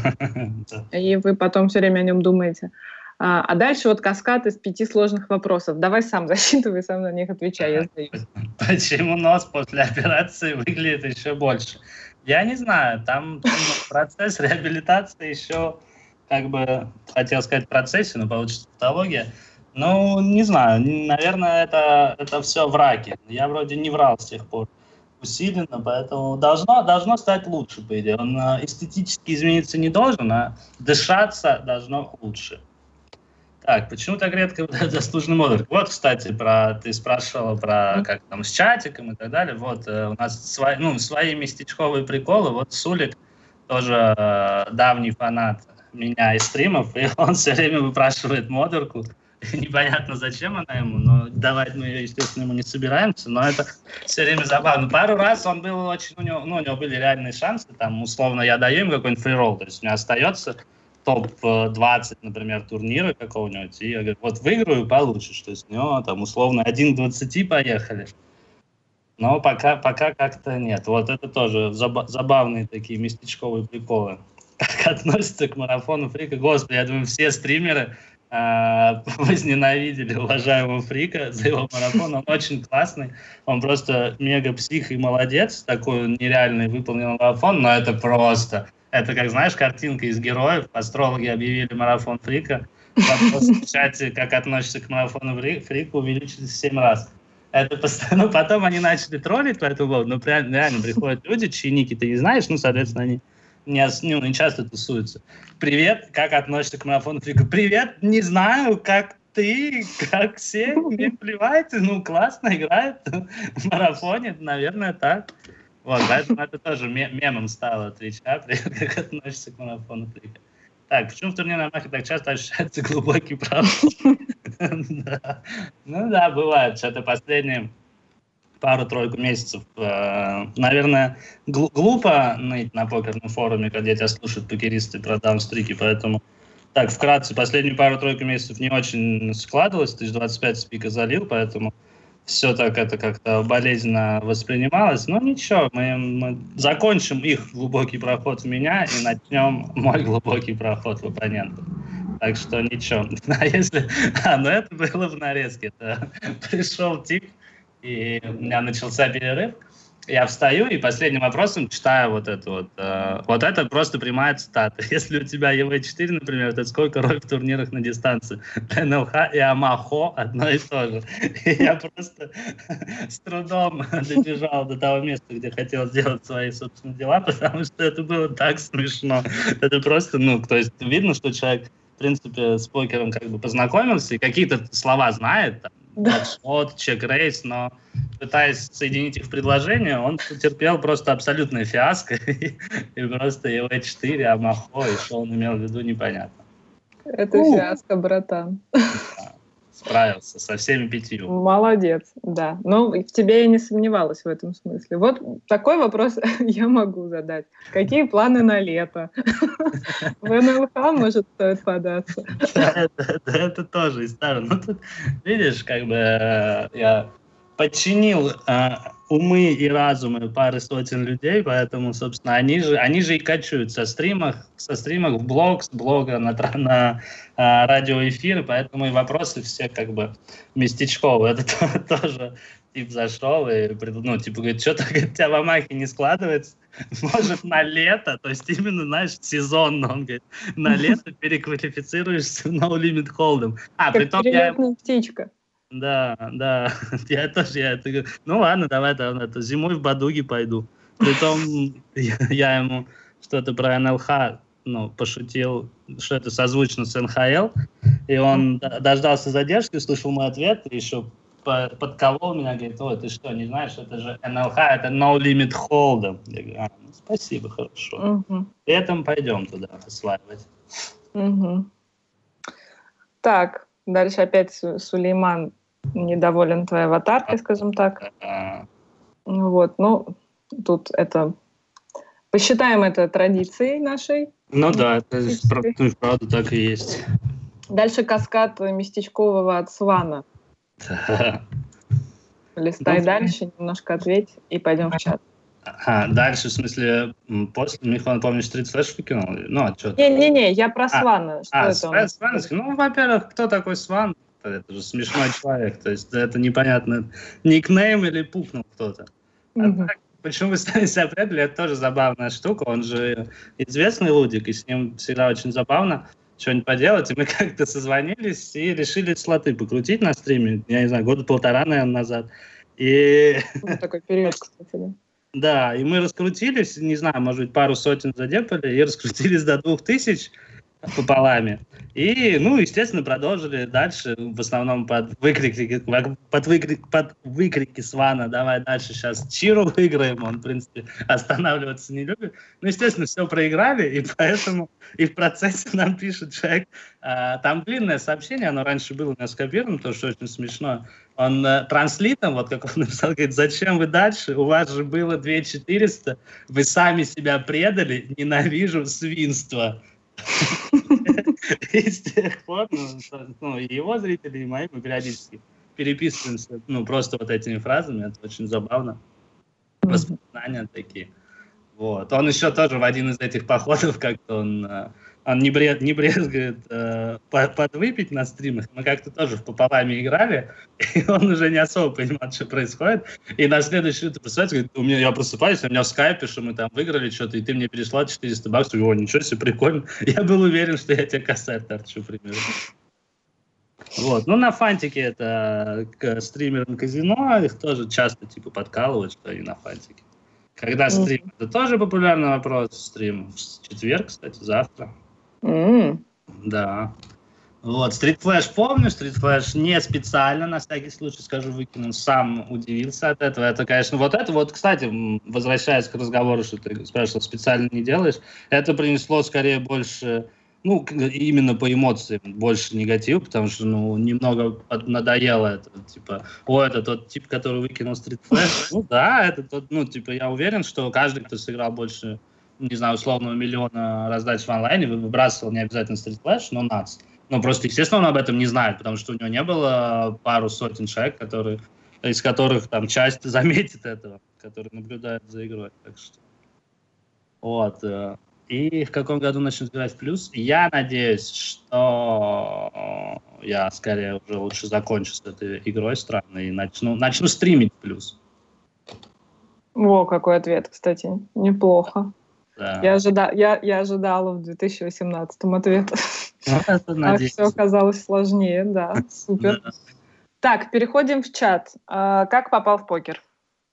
[SPEAKER 1] и вы потом все время о нем думаете. А дальше вот каскад из пяти сложных вопросов. Давай сам засчитывай, сам на них отвечай, я сдаюсь.
[SPEAKER 2] Почему нос после операции выглядит еще больше? Я не знаю, там процесс реабилитации еще... как бы, хотел сказать, в процессе, но получится патология. Ну, не знаю, наверное, это, это все враки. Я вроде не врал с тех пор усиленно, поэтому должно, должно стать лучше, по идее. Он эстетически измениться не должен, а дышаться должно лучше. Так, почему так редко выдают заслуженный модуль? Вот, кстати, про, ты спрашивала про как там с чатиком и так далее. Вот, у нас свои, ну, свои местечковые приколы. Вот Сулик тоже э, давний фанат меня из стримов, и он все время выпрашивает модерку. Непонятно, зачем она ему, но давать мы ее, естественно, ему не собираемся, но это все время забавно. Пару раз он был очень, у него, ну, у него были реальные шансы, там, условно, я даю им какой-нибудь фриролл, то есть у меня остается топ двадцать, например, турнира какого-нибудь, и я говорю, вот выиграю, получишь, то есть у него там, условно, один к двадцати поехали. Но пока, пока как-то нет. Вот это тоже заб- забавные такие местечковые приколы. Как относятся к марафону Фрика. Господи, я думаю, все стримеры э, возненавидели уважаемого Фрика за его марафон. Он очень классный. Он просто мега-псих и молодец. Такой нереальный выполнил марафон. Но это просто... Это, как знаешь, картинка из героев. Астрологи объявили марафон Фрика. Вопрос в чате, как относишься к марафону Фрика, увеличился в семь раз. Это постоянно... Ну, потом они начали троллить по этому поводу. Ну, реально, реально приходят люди, чьи ники ты не знаешь. Ну, соответственно, они... Не, ну, не часто тусуются. Привет, как относишься к марафону Фрика? Привет, не знаю, как ты, как все, мне плевать. Ну, классно играет в марафоне, наверное, так. Вот, поэтому это тоже мемом стало Твича. Привет, как относишься к марафону Фрика? Так, почему в турнирной махе так часто ощущается глубокий проход? Ну да, бывает, что это последние... пару-тройку месяцев. Наверное, глупо ныть на покерном форуме, когда тебя слушают покеристы про даунстрики, поэтому так, вкратце, последнюю пару-тройку месяцев не очень складывалось, тысяча двадцать пять с пика залил, поэтому все так это как-то болезненно воспринималось. Но ничего, мы, мы закончим их глубокий проход в меня и начнем мой глубокий проход в оппонента. Так что ничего. А если... А, ну это было в нарезке. Это пришел тип, и у меня начался перерыв. Я встаю и последним вопросом читаю вот это вот. Э, вот это просто прямая цитата. Если у тебя Е В четыре, например, то сколько роль в турнирах на дистанции? Н Л Х и Амахо одно и то же. И я просто с трудом добежал до того места, где хотел сделать свои собственные дела, потому что это было так смешно. Это просто, ну, то есть видно, что человек, в принципе, с покером как бы познакомился и какие-то слова знает, там, бокшот, чек-рейс, но пытаясь соединить их в предложение, он потерпел просто абсолютное фиаско, и, и просто Е В четыре, Амахо, и что он имел в виду, непонятно.
[SPEAKER 1] Это У. фиаско, братан.
[SPEAKER 2] Да, справился со всеми пятью.
[SPEAKER 1] Молодец, да. Но в тебе я не сомневалась в этом смысле. Вот такой вопрос я могу задать. Какие планы на лето? В Н Л Х, может, стоит податься?
[SPEAKER 2] Это тоже из старого. Ну, тут, видишь, как бы я подчинил э, умы и разумы пары сотен людей, поэтому, собственно, они же, они же и качают со стримов, со стримов в блог, с блога на, на э, радиоэфиры, поэтому и вопросы все как бы местечковые. Это тоже тип зашел и, ну, типа, говорит, что-то у тебя в Амахе не складывается, может, на лето, то есть именно, знаешь, сезонно, он говорит, на лето переквалифицируешься в No Limit Hold'em. А,
[SPEAKER 1] как
[SPEAKER 2] притом я...
[SPEAKER 1] птичка.
[SPEAKER 2] Да, да, я тоже, я это говорю, ну ладно, давай, давай, это, зимой в Бадуги пойду. Притом я, я ему что-то про Н Л Х, ну, пошутил, что это созвучно с Н Х Л, и он дождался задержки, услышал мой ответ, и еще подколол меня, говорит, ой, ты что, не знаешь, это же Н Л Х, это No Limit Hold'em. Я говорю, а, ну, спасибо, хорошо. Угу. Летом пойдем туда осваивать.
[SPEAKER 1] Угу. Так, дальше опять Сулейман недоволен твоей аватаркой, скажем так.
[SPEAKER 2] А-а-а.
[SPEAKER 1] Вот, ну, тут это... Посчитаем это традицией нашей.
[SPEAKER 2] Ну да, это правда так и есть.
[SPEAKER 1] Дальше каскад местечкового от Свана.
[SPEAKER 2] Да.
[SPEAKER 1] Листай ну, дальше, немножко ответь, и пойдем в чат.
[SPEAKER 2] А, дальше, в смысле, после Михон, помнишь, стрит флэш выкинул? Ну, а что?
[SPEAKER 1] Не-не-не, я про Свана.
[SPEAKER 2] А, что а это Сван, Сван, ну, во-первых, кто такой Сван? Это же смешной человек, то есть это непонятно, никнейм или пукнул кто-то. А mm-hmm. так, почему вы стали себя предали, это тоже забавная штука, он же известный лудик, и с ним всегда очень забавно что-нибудь поделать, и мы как-то созвонились и решили слоты покрутить на стриме, я не знаю, года полтора, наверное, назад. И...
[SPEAKER 1] Ну, такой период, кстати, да.
[SPEAKER 2] Да, и мы раскрутились, не знаю, может быть, пару сотен задепали, и раскрутились до двух тысяч пополами. И, ну, естественно, продолжили дальше, в основном под выкрики, под выкрики, под выкрики Свана, давай дальше сейчас Чиру выиграем, он, в принципе, останавливаться не любит. Ну, естественно, все проиграли, и поэтому и в процессе нам пишет человек, а, там длинное сообщение, оно раньше было у нас скопировано, потому что очень смешно. Он э, транслитом, вот как он написал, говорит, зачем вы дальше, у вас же было две тысячи четыреста, вы сами себя предали, ненавижу свинство. И с тех пор, ну, и его зрители, и мои, мы периодически переписываемся, ну, просто вот этими фразами, это очень забавно. Воспоминания такие. Вот. Он еще тоже в один из этих походов как-то он, он не, бред, не брезгает э, подвыпить на стримах. Мы как-то тоже в пополаме играли, и он уже не особо понимал, что происходит. И на следующий утро просыпается, говорит, у меня, я просыпаюсь, у меня в скайпе, что мы там выиграли что-то, и ты мне перешла четыреста баксов. О, ничего себе, прикольно. Я был уверен, что я тебе косарь торчу примерно. Вот. Ну, на фантике это к стримерам казино, их тоже часто типа подкалывают, что они на фантике. Когда стрим? Mm. Это тоже популярный вопрос. Стрим в четверг, кстати, завтра.
[SPEAKER 1] Mm.
[SPEAKER 2] Да. Вот, Street Flash помню, Street Flash не специально, на всякий случай скажу, выкинул, сам удивился от этого. Это, конечно, вот это вот, кстати, возвращаясь к разговору, что ты спрашивал, специально не делаешь, это принесло скорее больше, ну, именно по эмоциям, больше негатива, потому что, ну, немного надоело это, типа, о, это тот тип, который выкинул Street Flash. Ну да, это тот, ну, типа, я уверен, что каждый, кто сыграл больше, не знаю, условного миллиона раздач в онлайне, выбрасывал не обязательно Street Flash, но нац. Ну, просто, естественно, он об этом не знает, потому что у него не было пару сотен человек, которые, из которых там часть заметит этого, которые наблюдают за игрой. Так что... Вот. И в каком году начнут играть в плюс? Я надеюсь, что я скорее уже лучше закончу с этой игрой странной и начну, начну стримить в плюс.
[SPEAKER 1] Во, какой ответ, кстати. Неплохо.
[SPEAKER 2] Да.
[SPEAKER 1] Я, ожида... я, я ожидала в две тысячи восемнадцатом ответа. А все оказалось сложнее, да. Супер. Да. Так, переходим в чат. А, как попал в покер?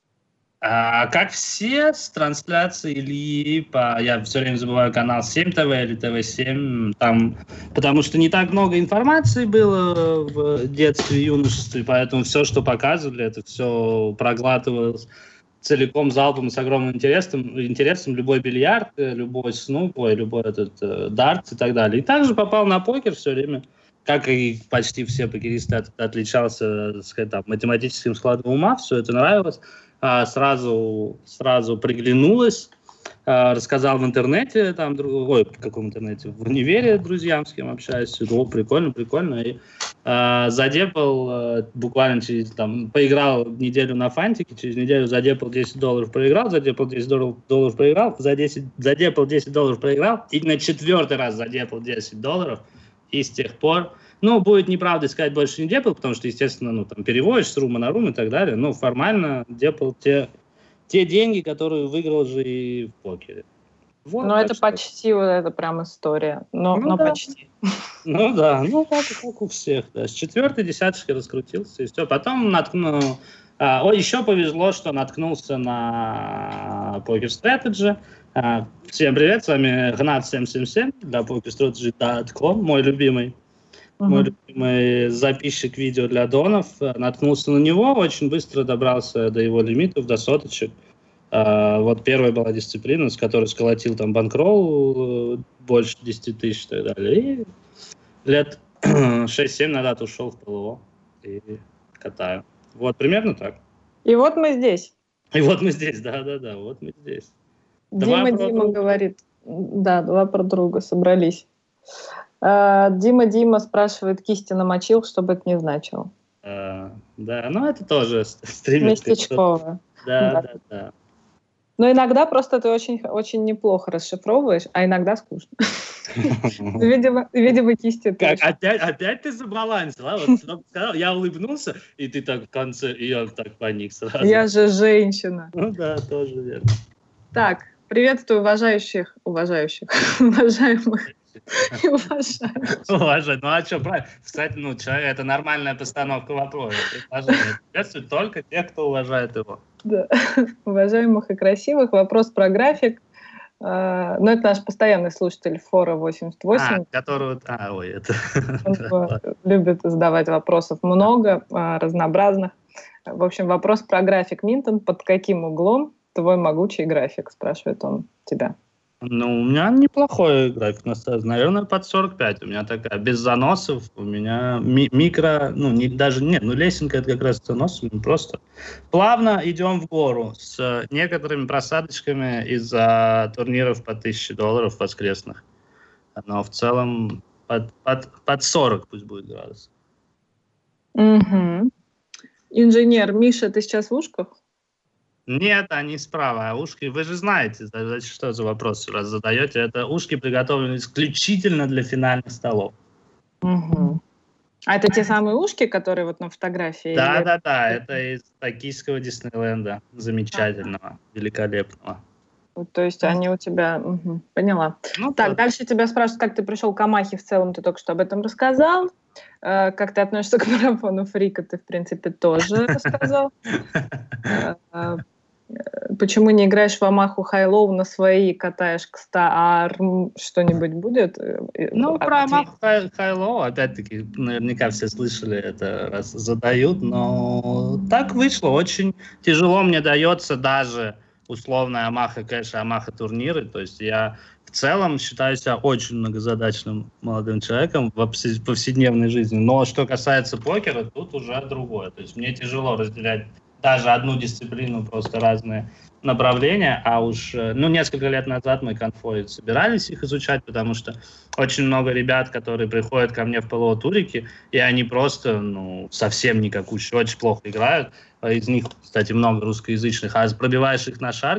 [SPEAKER 2] А, как все, с трансляцией Ильи по... Я все время забываю канал семь ТВ или ТВ семь, там, потому что не так много информации было в детстве и юношестве, поэтому все, что показывали, это все проглатывалось целиком, залпом, с огромным интересом, интересом любой бильярд, любой снуп, любой этот э, дартс и так далее. И также попал на покер все время, как и почти все покеристы, от, отличался, так сказать, там, математическим складом ума, все это нравилось. А, сразу, сразу приглянулось, а, рассказал в интернете, там, ой, в каком интернете, в универе друзьям, с кем общаюсь, о, прикольно, прикольно, и а, задепал а, буквально через, там, поиграл неделю на фантике, через неделю задепал десять долларов, проиграл, задепал десять долларов, долларов проиграл, за десять, задепал десять долларов, проиграл, и на четвертый раз задепал десять долларов, и с тех пор, ну, будет неправда сказать, больше не депал, потому что, естественно, ну, там, переводишь с рума на рум и так далее, но формально депал те, те деньги, которые выиграл же и в покере.
[SPEAKER 1] Вот, ну, это что... почти вот это прям история, но, ну, но да. почти.
[SPEAKER 2] Ну, да, ну, как, как у всех, да. С четвертой десяточки раскрутился, и все. Потом наткнул... А, о, еще повезло, что наткнулся на Poker Strategy. А, всем привет, с вами Гнат семь семь семь для покер стратеджи точка ком, мой любимый. Uh-huh. Мой любимый записчик видео для донов. Наткнулся на него, очень быстро добрался до его лимитов, до соточек. Uh, вот первая была дисциплина, с которой сколотил там банкролл uh, больше десять тысяч и так далее. И лет шесть-семь назад ушел в ПЛО и катаю. Вот примерно так.
[SPEAKER 1] И вот мы здесь.
[SPEAKER 2] И вот мы здесь, да-да-да, вот мы здесь.
[SPEAKER 1] Дима, Дима друга. говорит, да, два про друга собрались. Uh, Дима, Дима спрашивает, кисти намочил, что бы это ни значило.
[SPEAKER 2] Uh, да, ну это тоже стример.
[SPEAKER 1] Местечковое.
[SPEAKER 2] Да, да, да, да.
[SPEAKER 1] Но иногда просто ты очень, очень неплохо расшифровываешь, а иногда скучно. Видимо, видимо, кисти...
[SPEAKER 2] Как, опять, опять ты забалансила? Вот сказал, я улыбнулся, и ты так в конце, и я так паник сразу.
[SPEAKER 1] Я же женщина.
[SPEAKER 2] Ну да, тоже верно.
[SPEAKER 1] Так, приветствую уважающих, уважающих, уважаемых и уважающих.
[SPEAKER 2] Уважать, ну а что, правильно? Кстати, ну, человек, это нормальная постановка вопроса. Приветствует только тех, кто уважает его.
[SPEAKER 1] Да, уважаемых и красивых. Вопрос про график. Uh, ну, это наш постоянный слушатель Фора восемьдесят восемь.
[SPEAKER 2] А, который... А, ой, это...
[SPEAKER 1] Он любит задавать вопросов много, разнообразных. В общем, вопрос про график Минтон. Под каким углом твой могучий график, спрашивает он тебя.
[SPEAKER 2] Ну, у меня неплохой график, наверное, под сорок пять. У меня такая, без заносов, у меня ми- микро, ну, не, даже нет, ну, лесенка это как раз занос, просто плавно идем в гору с некоторыми просадочками из-за турниров по тысяче долларов воскресных. Но в целом под, под, под сорок пусть будет градусов.
[SPEAKER 1] Угу. Инженер, Миша, ты сейчас в ушках?
[SPEAKER 2] Нет, они справа, а ушки, вы же знаете, что за вопрос раз задаете, это ушки приготовлены исключительно для финальных столов.
[SPEAKER 1] Угу. А это те самые ушки, которые вот на фотографии?
[SPEAKER 2] Да,
[SPEAKER 1] или...
[SPEAKER 2] да, да, это из токийского Диснейленда, замечательного, а. великолепного.
[SPEAKER 1] То есть они у тебя... Угу, поняла. Ну, так, вот. Дальше тебя спрашивают, как ты пришел к Амахе в целом, ты только что об этом рассказал. Как ты относишься к марафону Фрика, ты, в принципе, тоже рассказал. Почему не играешь в Амаху Хай-Лоу на свои, катаешь к ста, а что-нибудь будет?
[SPEAKER 2] Ну, а про Амаху Хай-Лоу, опять-таки, наверняка все слышали это, раз задают, но так вышло. Очень тяжело мне дается даже условная Амаха Кэш, Амаха турниры. То есть я в целом считаю себя очень многозадачным молодым человеком в повседневной жизни. Но что касается покера, тут уже другое. То есть мне тяжело разделять даже одну дисциплину, просто разные направления, а уж, ну, несколько лет назад мы конфой собирались их изучать, потому что очень много ребят, которые приходят ко мне в ПЛО-турики, и они просто, ну, совсем никакущие, очень плохо играют, из них, кстати, много русскоязычных, а пробиваешь их на шарки,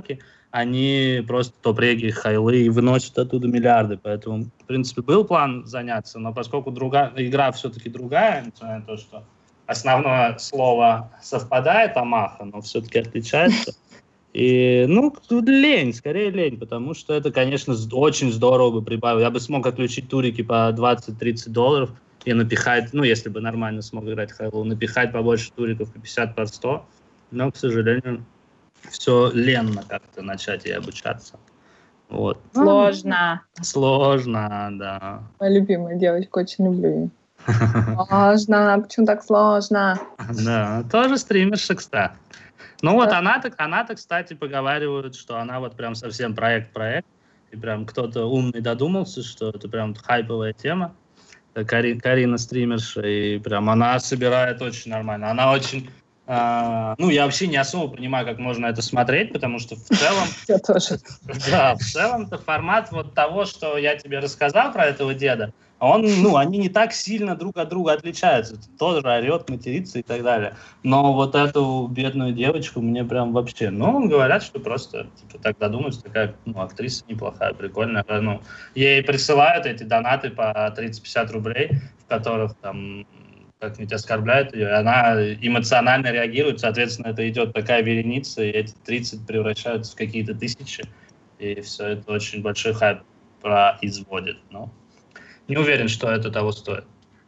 [SPEAKER 2] они просто топ-реги, хайлы и выносят оттуда миллиарды. Поэтому, в принципе, был план заняться, но поскольку другая, игра все-таки другая, несмотря на то, что основное слово совпадает, Амаха, но все-таки отличается. И, ну, лень, скорее лень, потому что это, конечно, очень здорово бы прибавило. Я бы смог отключить турики по двадцать-тридцать долларов и напихать, ну, если бы нормально смог играть хайлоу, напихать побольше туриков по пятьдесят по сто, но, к сожалению, все ленно как-то начать и обучаться. Вот.
[SPEAKER 1] Сложно.
[SPEAKER 2] Сложно, да.
[SPEAKER 1] Моя любимая девочка, очень люблю ее. Сложно, почему так сложно?
[SPEAKER 2] Да, тоже стримерша, кстати. Ну вот она-то, она-то, кстати, поговаривают, что она вот прям совсем проект-проект, и прям кто-то умный додумался, что это прям хайповая тема. Кари, Карина стримерша, и прям она собирает очень нормально. Она очень... Э, ну, я вообще не особо понимаю, как можно это смотреть, потому что в целом...
[SPEAKER 1] Я тоже.
[SPEAKER 2] Да, в целом-то формат вот того, что я тебе рассказал про этого деда, он, ну, они не так сильно друг от друга отличаются. Тоже орет, матерится и так далее. Но вот эту бедную девочку мне прям вообще... Ну, говорят, что просто типа, так додумаются, такая ну, актриса неплохая, прикольная. Ну, ей присылают эти донаты по тридцать-пятьдесят рублей, в которых там как-нибудь оскорбляют ее, и она эмоционально реагирует. Соответственно, это идет такая вереница, и эти тридцать превращаются в какие-то тысячи. И все это очень большой хайп производит. Ну, не уверен, что это того стоит.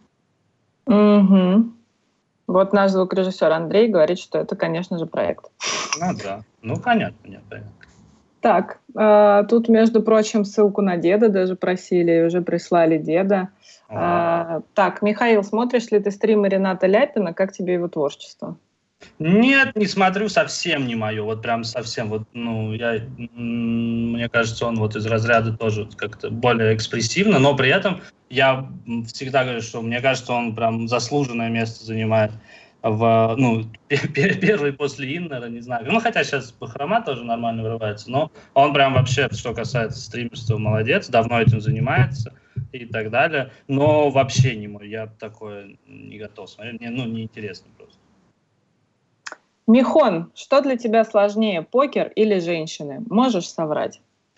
[SPEAKER 1] Угу. Вот наш звукорежиссер Андрей говорит, что это, конечно же, проект.
[SPEAKER 2] Ну да, ну понятно, нет, понятно.
[SPEAKER 1] Так, э, тут, между прочим, ссылку на деда даже просили, уже прислали деда. Э, так, Михаил, смотришь ли ты стримы Рената Ляпина? Как тебе его творчество?
[SPEAKER 2] Нет, не смотрю, совсем не мое, вот прям совсем, вот, ну, я, мне кажется, он вот из разряда тоже как-то более экспрессивно, но при этом я всегда говорю, что мне кажется, он прям заслуженное место занимает в, ну, первый после Иннера, не знаю, ну, хотя сейчас Бахрома тоже нормально вырывается, но он прям вообще, что касается стримерства, молодец, давно этим занимается и так далее, но вообще не мой, я такое не готов смотреть, мне, ну, неинтересно просто.
[SPEAKER 1] Михон, что для тебя сложнее, покер или женщины? Можешь соврать?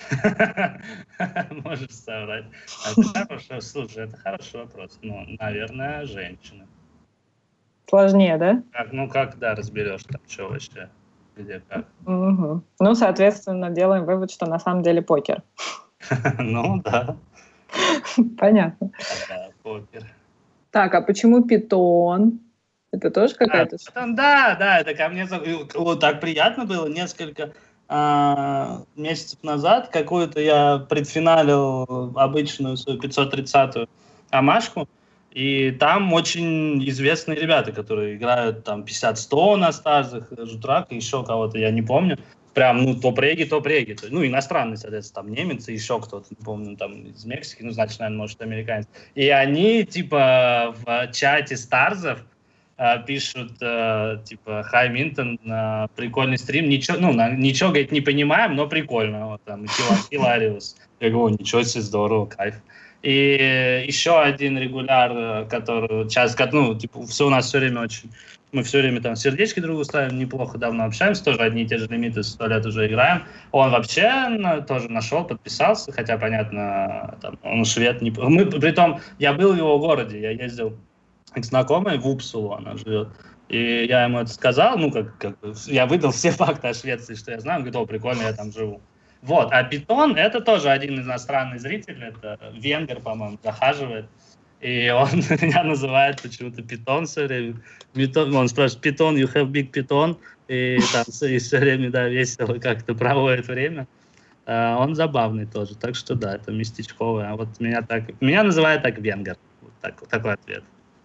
[SPEAKER 2] Можешь соврать. Это хорошо, слушай, это хороший вопрос. Ну, наверное, женщины.
[SPEAKER 1] Сложнее, да?
[SPEAKER 2] Как, ну, как, да, разберешь там, что вообще, где, как.
[SPEAKER 1] Угу. Ну, соответственно, делаем вывод, что на самом деле покер.
[SPEAKER 2] Ну, да.
[SPEAKER 1] Понятно.
[SPEAKER 2] Да, покер.
[SPEAKER 1] Так, а почему питон? Это тоже какая-то...
[SPEAKER 2] А, да, да, это ко мне вот так приятно было. Несколько а, месяцев назад какую-то я предфиналил обычную свою пятьсот тридцатую Амашку, и там очень известные ребята, которые играют там пятьдесят сто на стазах, Жутрак и еще кого-то, я не помню. Прям, ну, топ-реги, топ-реги. Ну, иностранные, соответственно, там немец и еще кто-то, не помню, там из Мексики, ну, значит, наверное, может, американец. И они, типа, в чате старзов пишут, э, типа, Хай Минтон, э, прикольный стрим, ничего, ну, на, ничего, говорит, не понимаем, но прикольно, вот там, Хилариус. Я говорю, ничего себе, здорово, кайф. И еще один регуляр, который сейчас, ну, типа, все у нас все время очень, мы все время там сердечки другу ставим, неплохо, давно общаемся, тоже одни и те же лимиты, сто лет уже играем. Он вообще на, тоже нашел, подписался, хотя, понятно, там, он швед, не... мы, притом, я был в его городе, я ездил к знакомой в Упсулу, она живет. И я ему это сказал, ну, как, как я выдал все факты о Швеции, что я знаю. Он говорит, о, прикольно, я там живу. Вот, а Питон, это тоже один иностранный зритель, это венгер, по-моему, захаживает. И он меня называет почему-то Питон все время. Он спрашивает, Питон, you have big Питон? И там и все время, да, весело как-то проводит время. Uh, он забавный тоже, так что да, это местечковый. А вот меня так, меня называют так венгер. Вот так, такой ответ.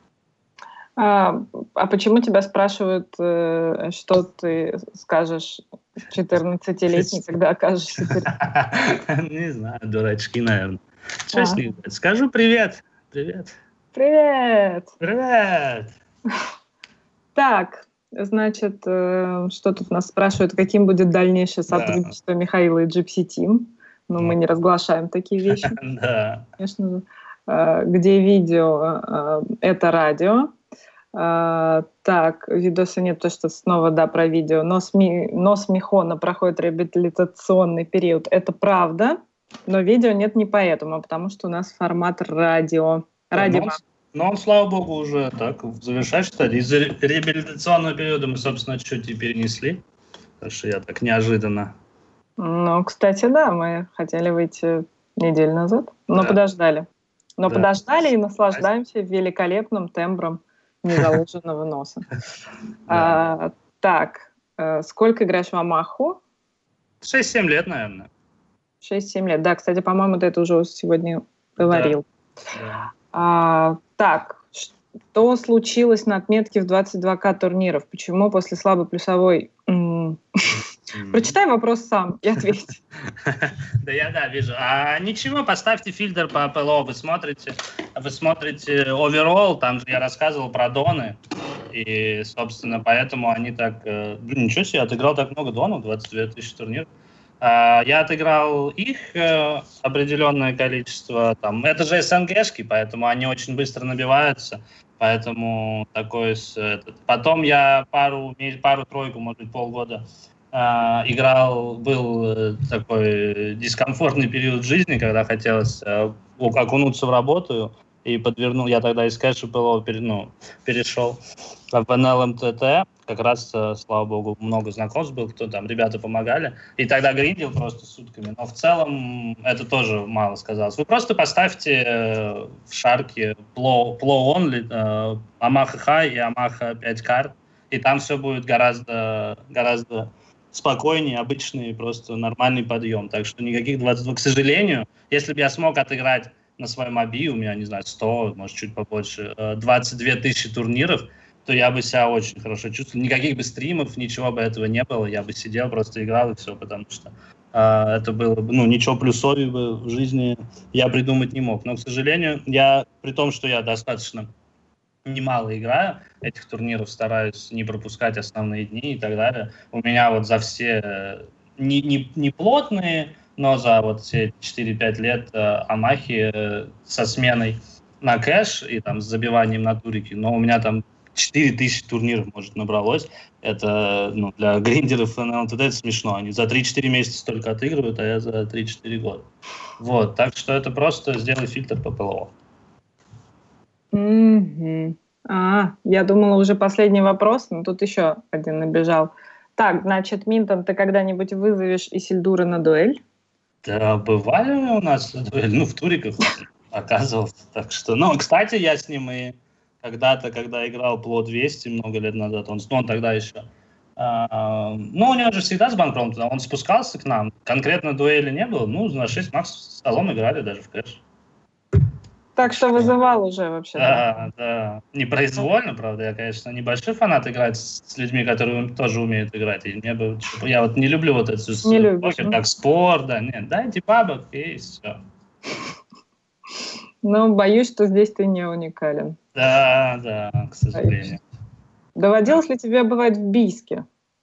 [SPEAKER 1] А, а почему тебя спрашивают, э, что ты скажешь четырнадцатилетний, когда окажешься перед...
[SPEAKER 2] Не знаю, дурачки, наверное. Что с ним? Скажу привет. Привет.
[SPEAKER 1] Привет.
[SPEAKER 2] Привет.
[SPEAKER 1] Так, значит, что тут нас спрашивают, каким будет дальнейшее сотрудничество Михаила и Gypsy Team? Ну, мы не разглашаем такие вещи.
[SPEAKER 2] Да.
[SPEAKER 1] Конечно же. Где видео — это радио. А, так, видоса нет, то что снова, да, про видео. Нос, ми, нос Михона проходит реабилитационный период. Это правда, но видео нет не поэтому, а потому что у нас формат радио. радио.
[SPEAKER 2] Но он, но он, слава богу, уже так в завершающей стадии. Из-за реабилитационного периода мы, собственно, чуть и перенесли. Так что я так неожиданно.
[SPEAKER 1] Ну, кстати, да, мы хотели выйти неделю назад, но
[SPEAKER 2] да.
[SPEAKER 1] подождали. Но
[SPEAKER 2] да.
[SPEAKER 1] подождали и наслаждаемся великолепным тембром незаложенного носа. А, так, сколько играешь в Амаху?
[SPEAKER 2] шесть-семь лет, наверное.
[SPEAKER 1] шесть-семь лет. Да, кстати, по-моему, ты это уже сегодня говорил.
[SPEAKER 2] Да. Да.
[SPEAKER 1] А, так, что случилось на отметке в двадцать два ка турниров? Почему после слабой плюсовой... Прочитай вопрос сам и ответь.
[SPEAKER 2] Да, я да, вижу. А ничего, поставьте фильтр по ПЛО, вы смотрите, вы смотрите overall, там же я рассказывал про доны, и, собственно, поэтому они так... Блин, ничего себе, отыграл так много донов, двадцать две тысячи турниров. Я отыграл их определенное количество, там, это же СНГшки, поэтому они очень быстро набиваются, поэтому такой... Этот. Потом я пару, пару-тройку, может быть, полгода Uh, играл, был uh, такой дискомфортный период в жизни, когда хотелось uh, окунуться в работу, и подвернул, я тогда из кэша ПЛО пере, ну, перешел в эн эл эм тэ тэ, как раз, uh, слава богу, много знакомств было, кто там, ребята помогали, и тогда гриндил просто сутками, но в целом это тоже мало сказалось. Вы просто поставьте uh, в шарке Plo Only, uh, Амаха High и Амаха пять карт, и там все будет гораздо, гораздо спокойнее, обычный, просто нормальный подъем. Так что никаких двадцать два. К сожалению, если бы я смог отыграть на своем моби, у меня, не знаю, сто, может, чуть побольше, двадцать две тысячи турниров, то я бы себя очень хорошо чувствовал. Никаких бы стримов, ничего бы этого не было. Я бы сидел, просто играл и все, потому что э, это было бы, ну, ничего плюсовее бы в жизни я придумать не мог. Но, к сожалению, я, при том, что я достаточно немало играю этих турниров, стараюсь не пропускать основные дни и так далее. У меня вот за все не, не, не плотные, но за вот все четыре-пять лет э, Амахи э, со сменой на кэш и там с забиванием на турики, но у меня там четыре тысячи турниров, может, набралось. Это, ну, для гриндеров эн эл тэ тэ это смешно. Они за три-четыре месяца столько отыгрывают, а я за три-четыре года. Вот, так что это просто сделай фильтр по ПЛО.
[SPEAKER 1] Mm-hmm. А, я думала, уже последний вопрос, но тут еще один набежал. Так, значит, Минтон, ты когда-нибудь вызовешь Исильдура на дуэль?
[SPEAKER 2] Да, бывали у нас дуэль, ну, в туриках оказывался, так что... Ну, кстати, я с ним и когда-то, когда играл Пло двести, много лет назад, он, ну, он тогда еще... А, ну, у него же всегда с банкром, он спускался к нам, конкретно дуэли не было, ну, на шесть макс с столом играли даже в кэш.
[SPEAKER 1] Так что вызывал уже вообще.
[SPEAKER 2] Да, да. Непроизвольно, правда. Я, конечно, небольшой фанат играть с людьми, которые тоже умеют играть. И мне бы, я вот не люблю вот эту покер, как спорт, да. Нет, дайте бабок и все.
[SPEAKER 1] Ну, боюсь, что здесь ты не уникален.
[SPEAKER 2] Да, да, к сожалению.
[SPEAKER 1] Доводилось ли тебе бывать в Бийске?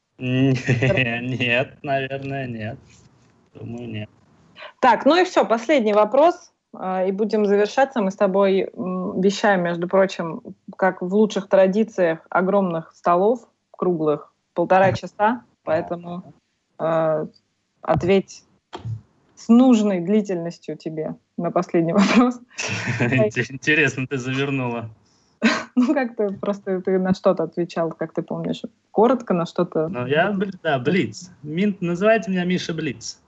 [SPEAKER 2] Нет, наверное, нет. Думаю, нет.
[SPEAKER 1] Так, ну и все, последний вопрос. И будем завершаться. Мы с тобой вещаем, между прочим, как в лучших традициях, огромных столов, круглых, полтора часа. Поэтому э, ответь с нужной длительностью тебе на последний вопрос.
[SPEAKER 2] Интересно, ты завернула.
[SPEAKER 1] Ну, как-то просто ты на что-то отвечал, как ты помнишь. Коротко на что-то.
[SPEAKER 2] Ну, я, да, Блиц. Минт, называйте меня Миша Блиц.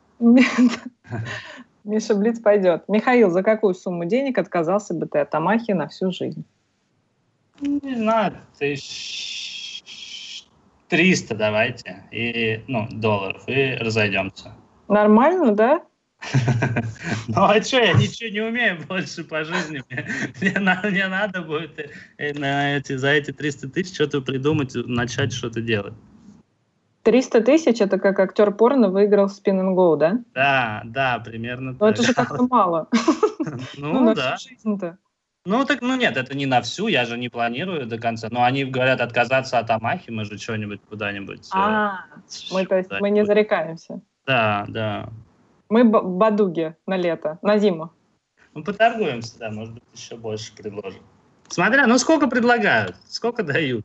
[SPEAKER 1] Миша Блиц пойдет. Михаил, за какую сумму денег отказался бы ты от Амахи на всю жизнь?
[SPEAKER 2] Не знаю, тысяч триста давайте, и, ну, долларов, и разойдемся.
[SPEAKER 1] Нормально, да?
[SPEAKER 2] Ну, а что, я ничего не умею больше по жизни. Мне надо, мне надо будет на эти, за эти триста тысяч что-то придумать, начать что-то делать.
[SPEAKER 1] триста тысяч – это как актер порно выиграл Spin and Go, да?
[SPEAKER 2] Да, да, примерно так.
[SPEAKER 1] Но это же как-то мало.
[SPEAKER 2] Ну, да. Ну, так, ну нет, это не на всю, я же не планирую до конца. Но они говорят отказаться от Амахи, мы же что-нибудь куда-нибудь...
[SPEAKER 1] А, мы, то есть, мы не зарекаемся.
[SPEAKER 2] Да, да.
[SPEAKER 1] Мы бадуги на лето, на зиму.
[SPEAKER 2] Ну, поторгуемся, да, может быть, еще больше предложим. Смотря, ну сколько предлагают, сколько дают.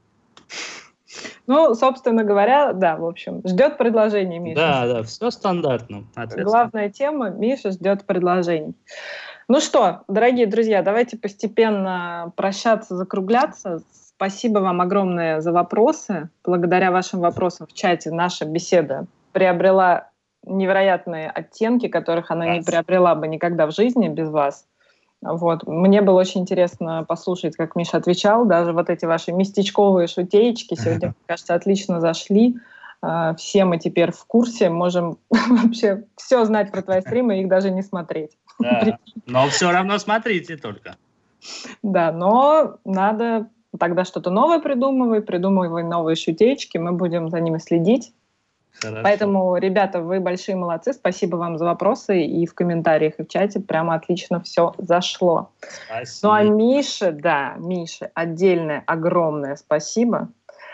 [SPEAKER 1] Ну, собственно говоря, да, в общем, ждет предложений, Миша.
[SPEAKER 2] Да, да, все стандартно.
[SPEAKER 1] Главная тема, Миша ждет предложений. Ну что, дорогие друзья, давайте постепенно прощаться, закругляться. Спасибо вам огромное за вопросы. Благодаря вашим вопросам в чате наша беседа приобрела невероятные оттенки, которых она не приобрела бы никогда в жизни без вас. Вот. Мне было очень интересно послушать, как Миша отвечал. Даже вот эти ваши местечковые шутеечки сегодня, мне кажется, отлично зашли. Все мы теперь в курсе, можем вообще все знать про твои стримы и их даже не смотреть.
[SPEAKER 2] Да, но все равно смотрите только.
[SPEAKER 1] Да, но надо тогда что-то новое придумывай, придумывай новые шутеечки, мы будем за ними следить. Хорошо. Поэтому, ребята, вы большие молодцы, спасибо вам за вопросы и в комментариях, и в чате прямо отлично все зашло. Спасибо. Ну а Мише, да, Мише отдельное огромное спасибо.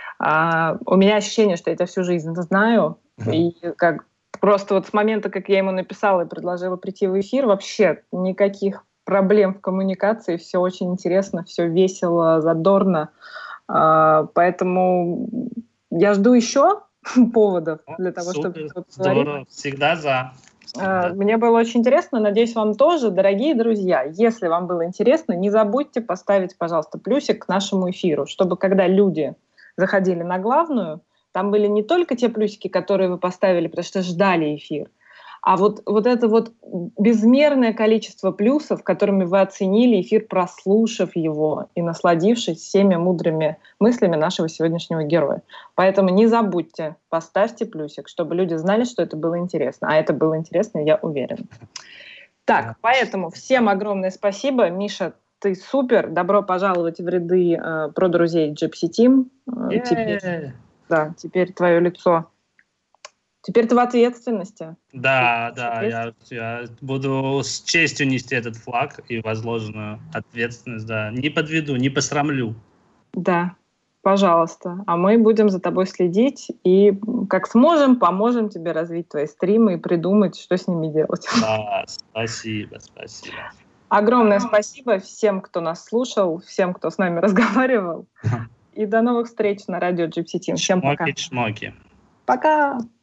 [SPEAKER 1] А, у меня ощущение, что я тебя всю жизнь знаю, mm-hmm. и как просто вот с момента, как я ему написала и предложила прийти в эфир, вообще никаких проблем в коммуникации, все очень интересно, все весело, задорно, а, поэтому я жду еще поводов для того,
[SPEAKER 2] Супер,
[SPEAKER 1] чтобы
[SPEAKER 2] здорово, всегда за. Всегда.
[SPEAKER 1] Мне было очень интересно, надеюсь, вам тоже. Дорогие друзья, если вам было интересно, не забудьте поставить, пожалуйста, плюсик к нашему эфиру, чтобы когда люди заходили на главную, там были не только те плюсики, которые вы поставили, потому что ждали эфир, а вот, вот это вот безмерное количество плюсов, которыми вы оценили эфир, прослушав его и насладившись всеми мудрыми мыслями нашего сегодняшнего героя. Поэтому не забудьте, поставьте плюсик, чтобы люди знали, что это было интересно. А это было интересно, я уверена. Так, поэтому всем огромное спасибо. Миша, ты супер. Добро пожаловать в ряды э, про друзей Gypsy Team. Э, теперь, да, теперь твое лицо. Теперь ты в ответственности.
[SPEAKER 2] Да, да, я, я буду с честью нести этот флаг и возложенную ответственность, да. Не подведу, не посрамлю.
[SPEAKER 1] Да, пожалуйста. А мы будем за тобой следить и, как сможем, поможем тебе развить твои стримы и придумать, что с ними делать.
[SPEAKER 2] Да, спасибо, спасибо.
[SPEAKER 1] Огромное спасибо всем, кто нас слушал, всем, кто с нами разговаривал. И до новых встреч на радио Gypsy Team. Всем пока.
[SPEAKER 2] Шмоки-шмоки.
[SPEAKER 1] Пока.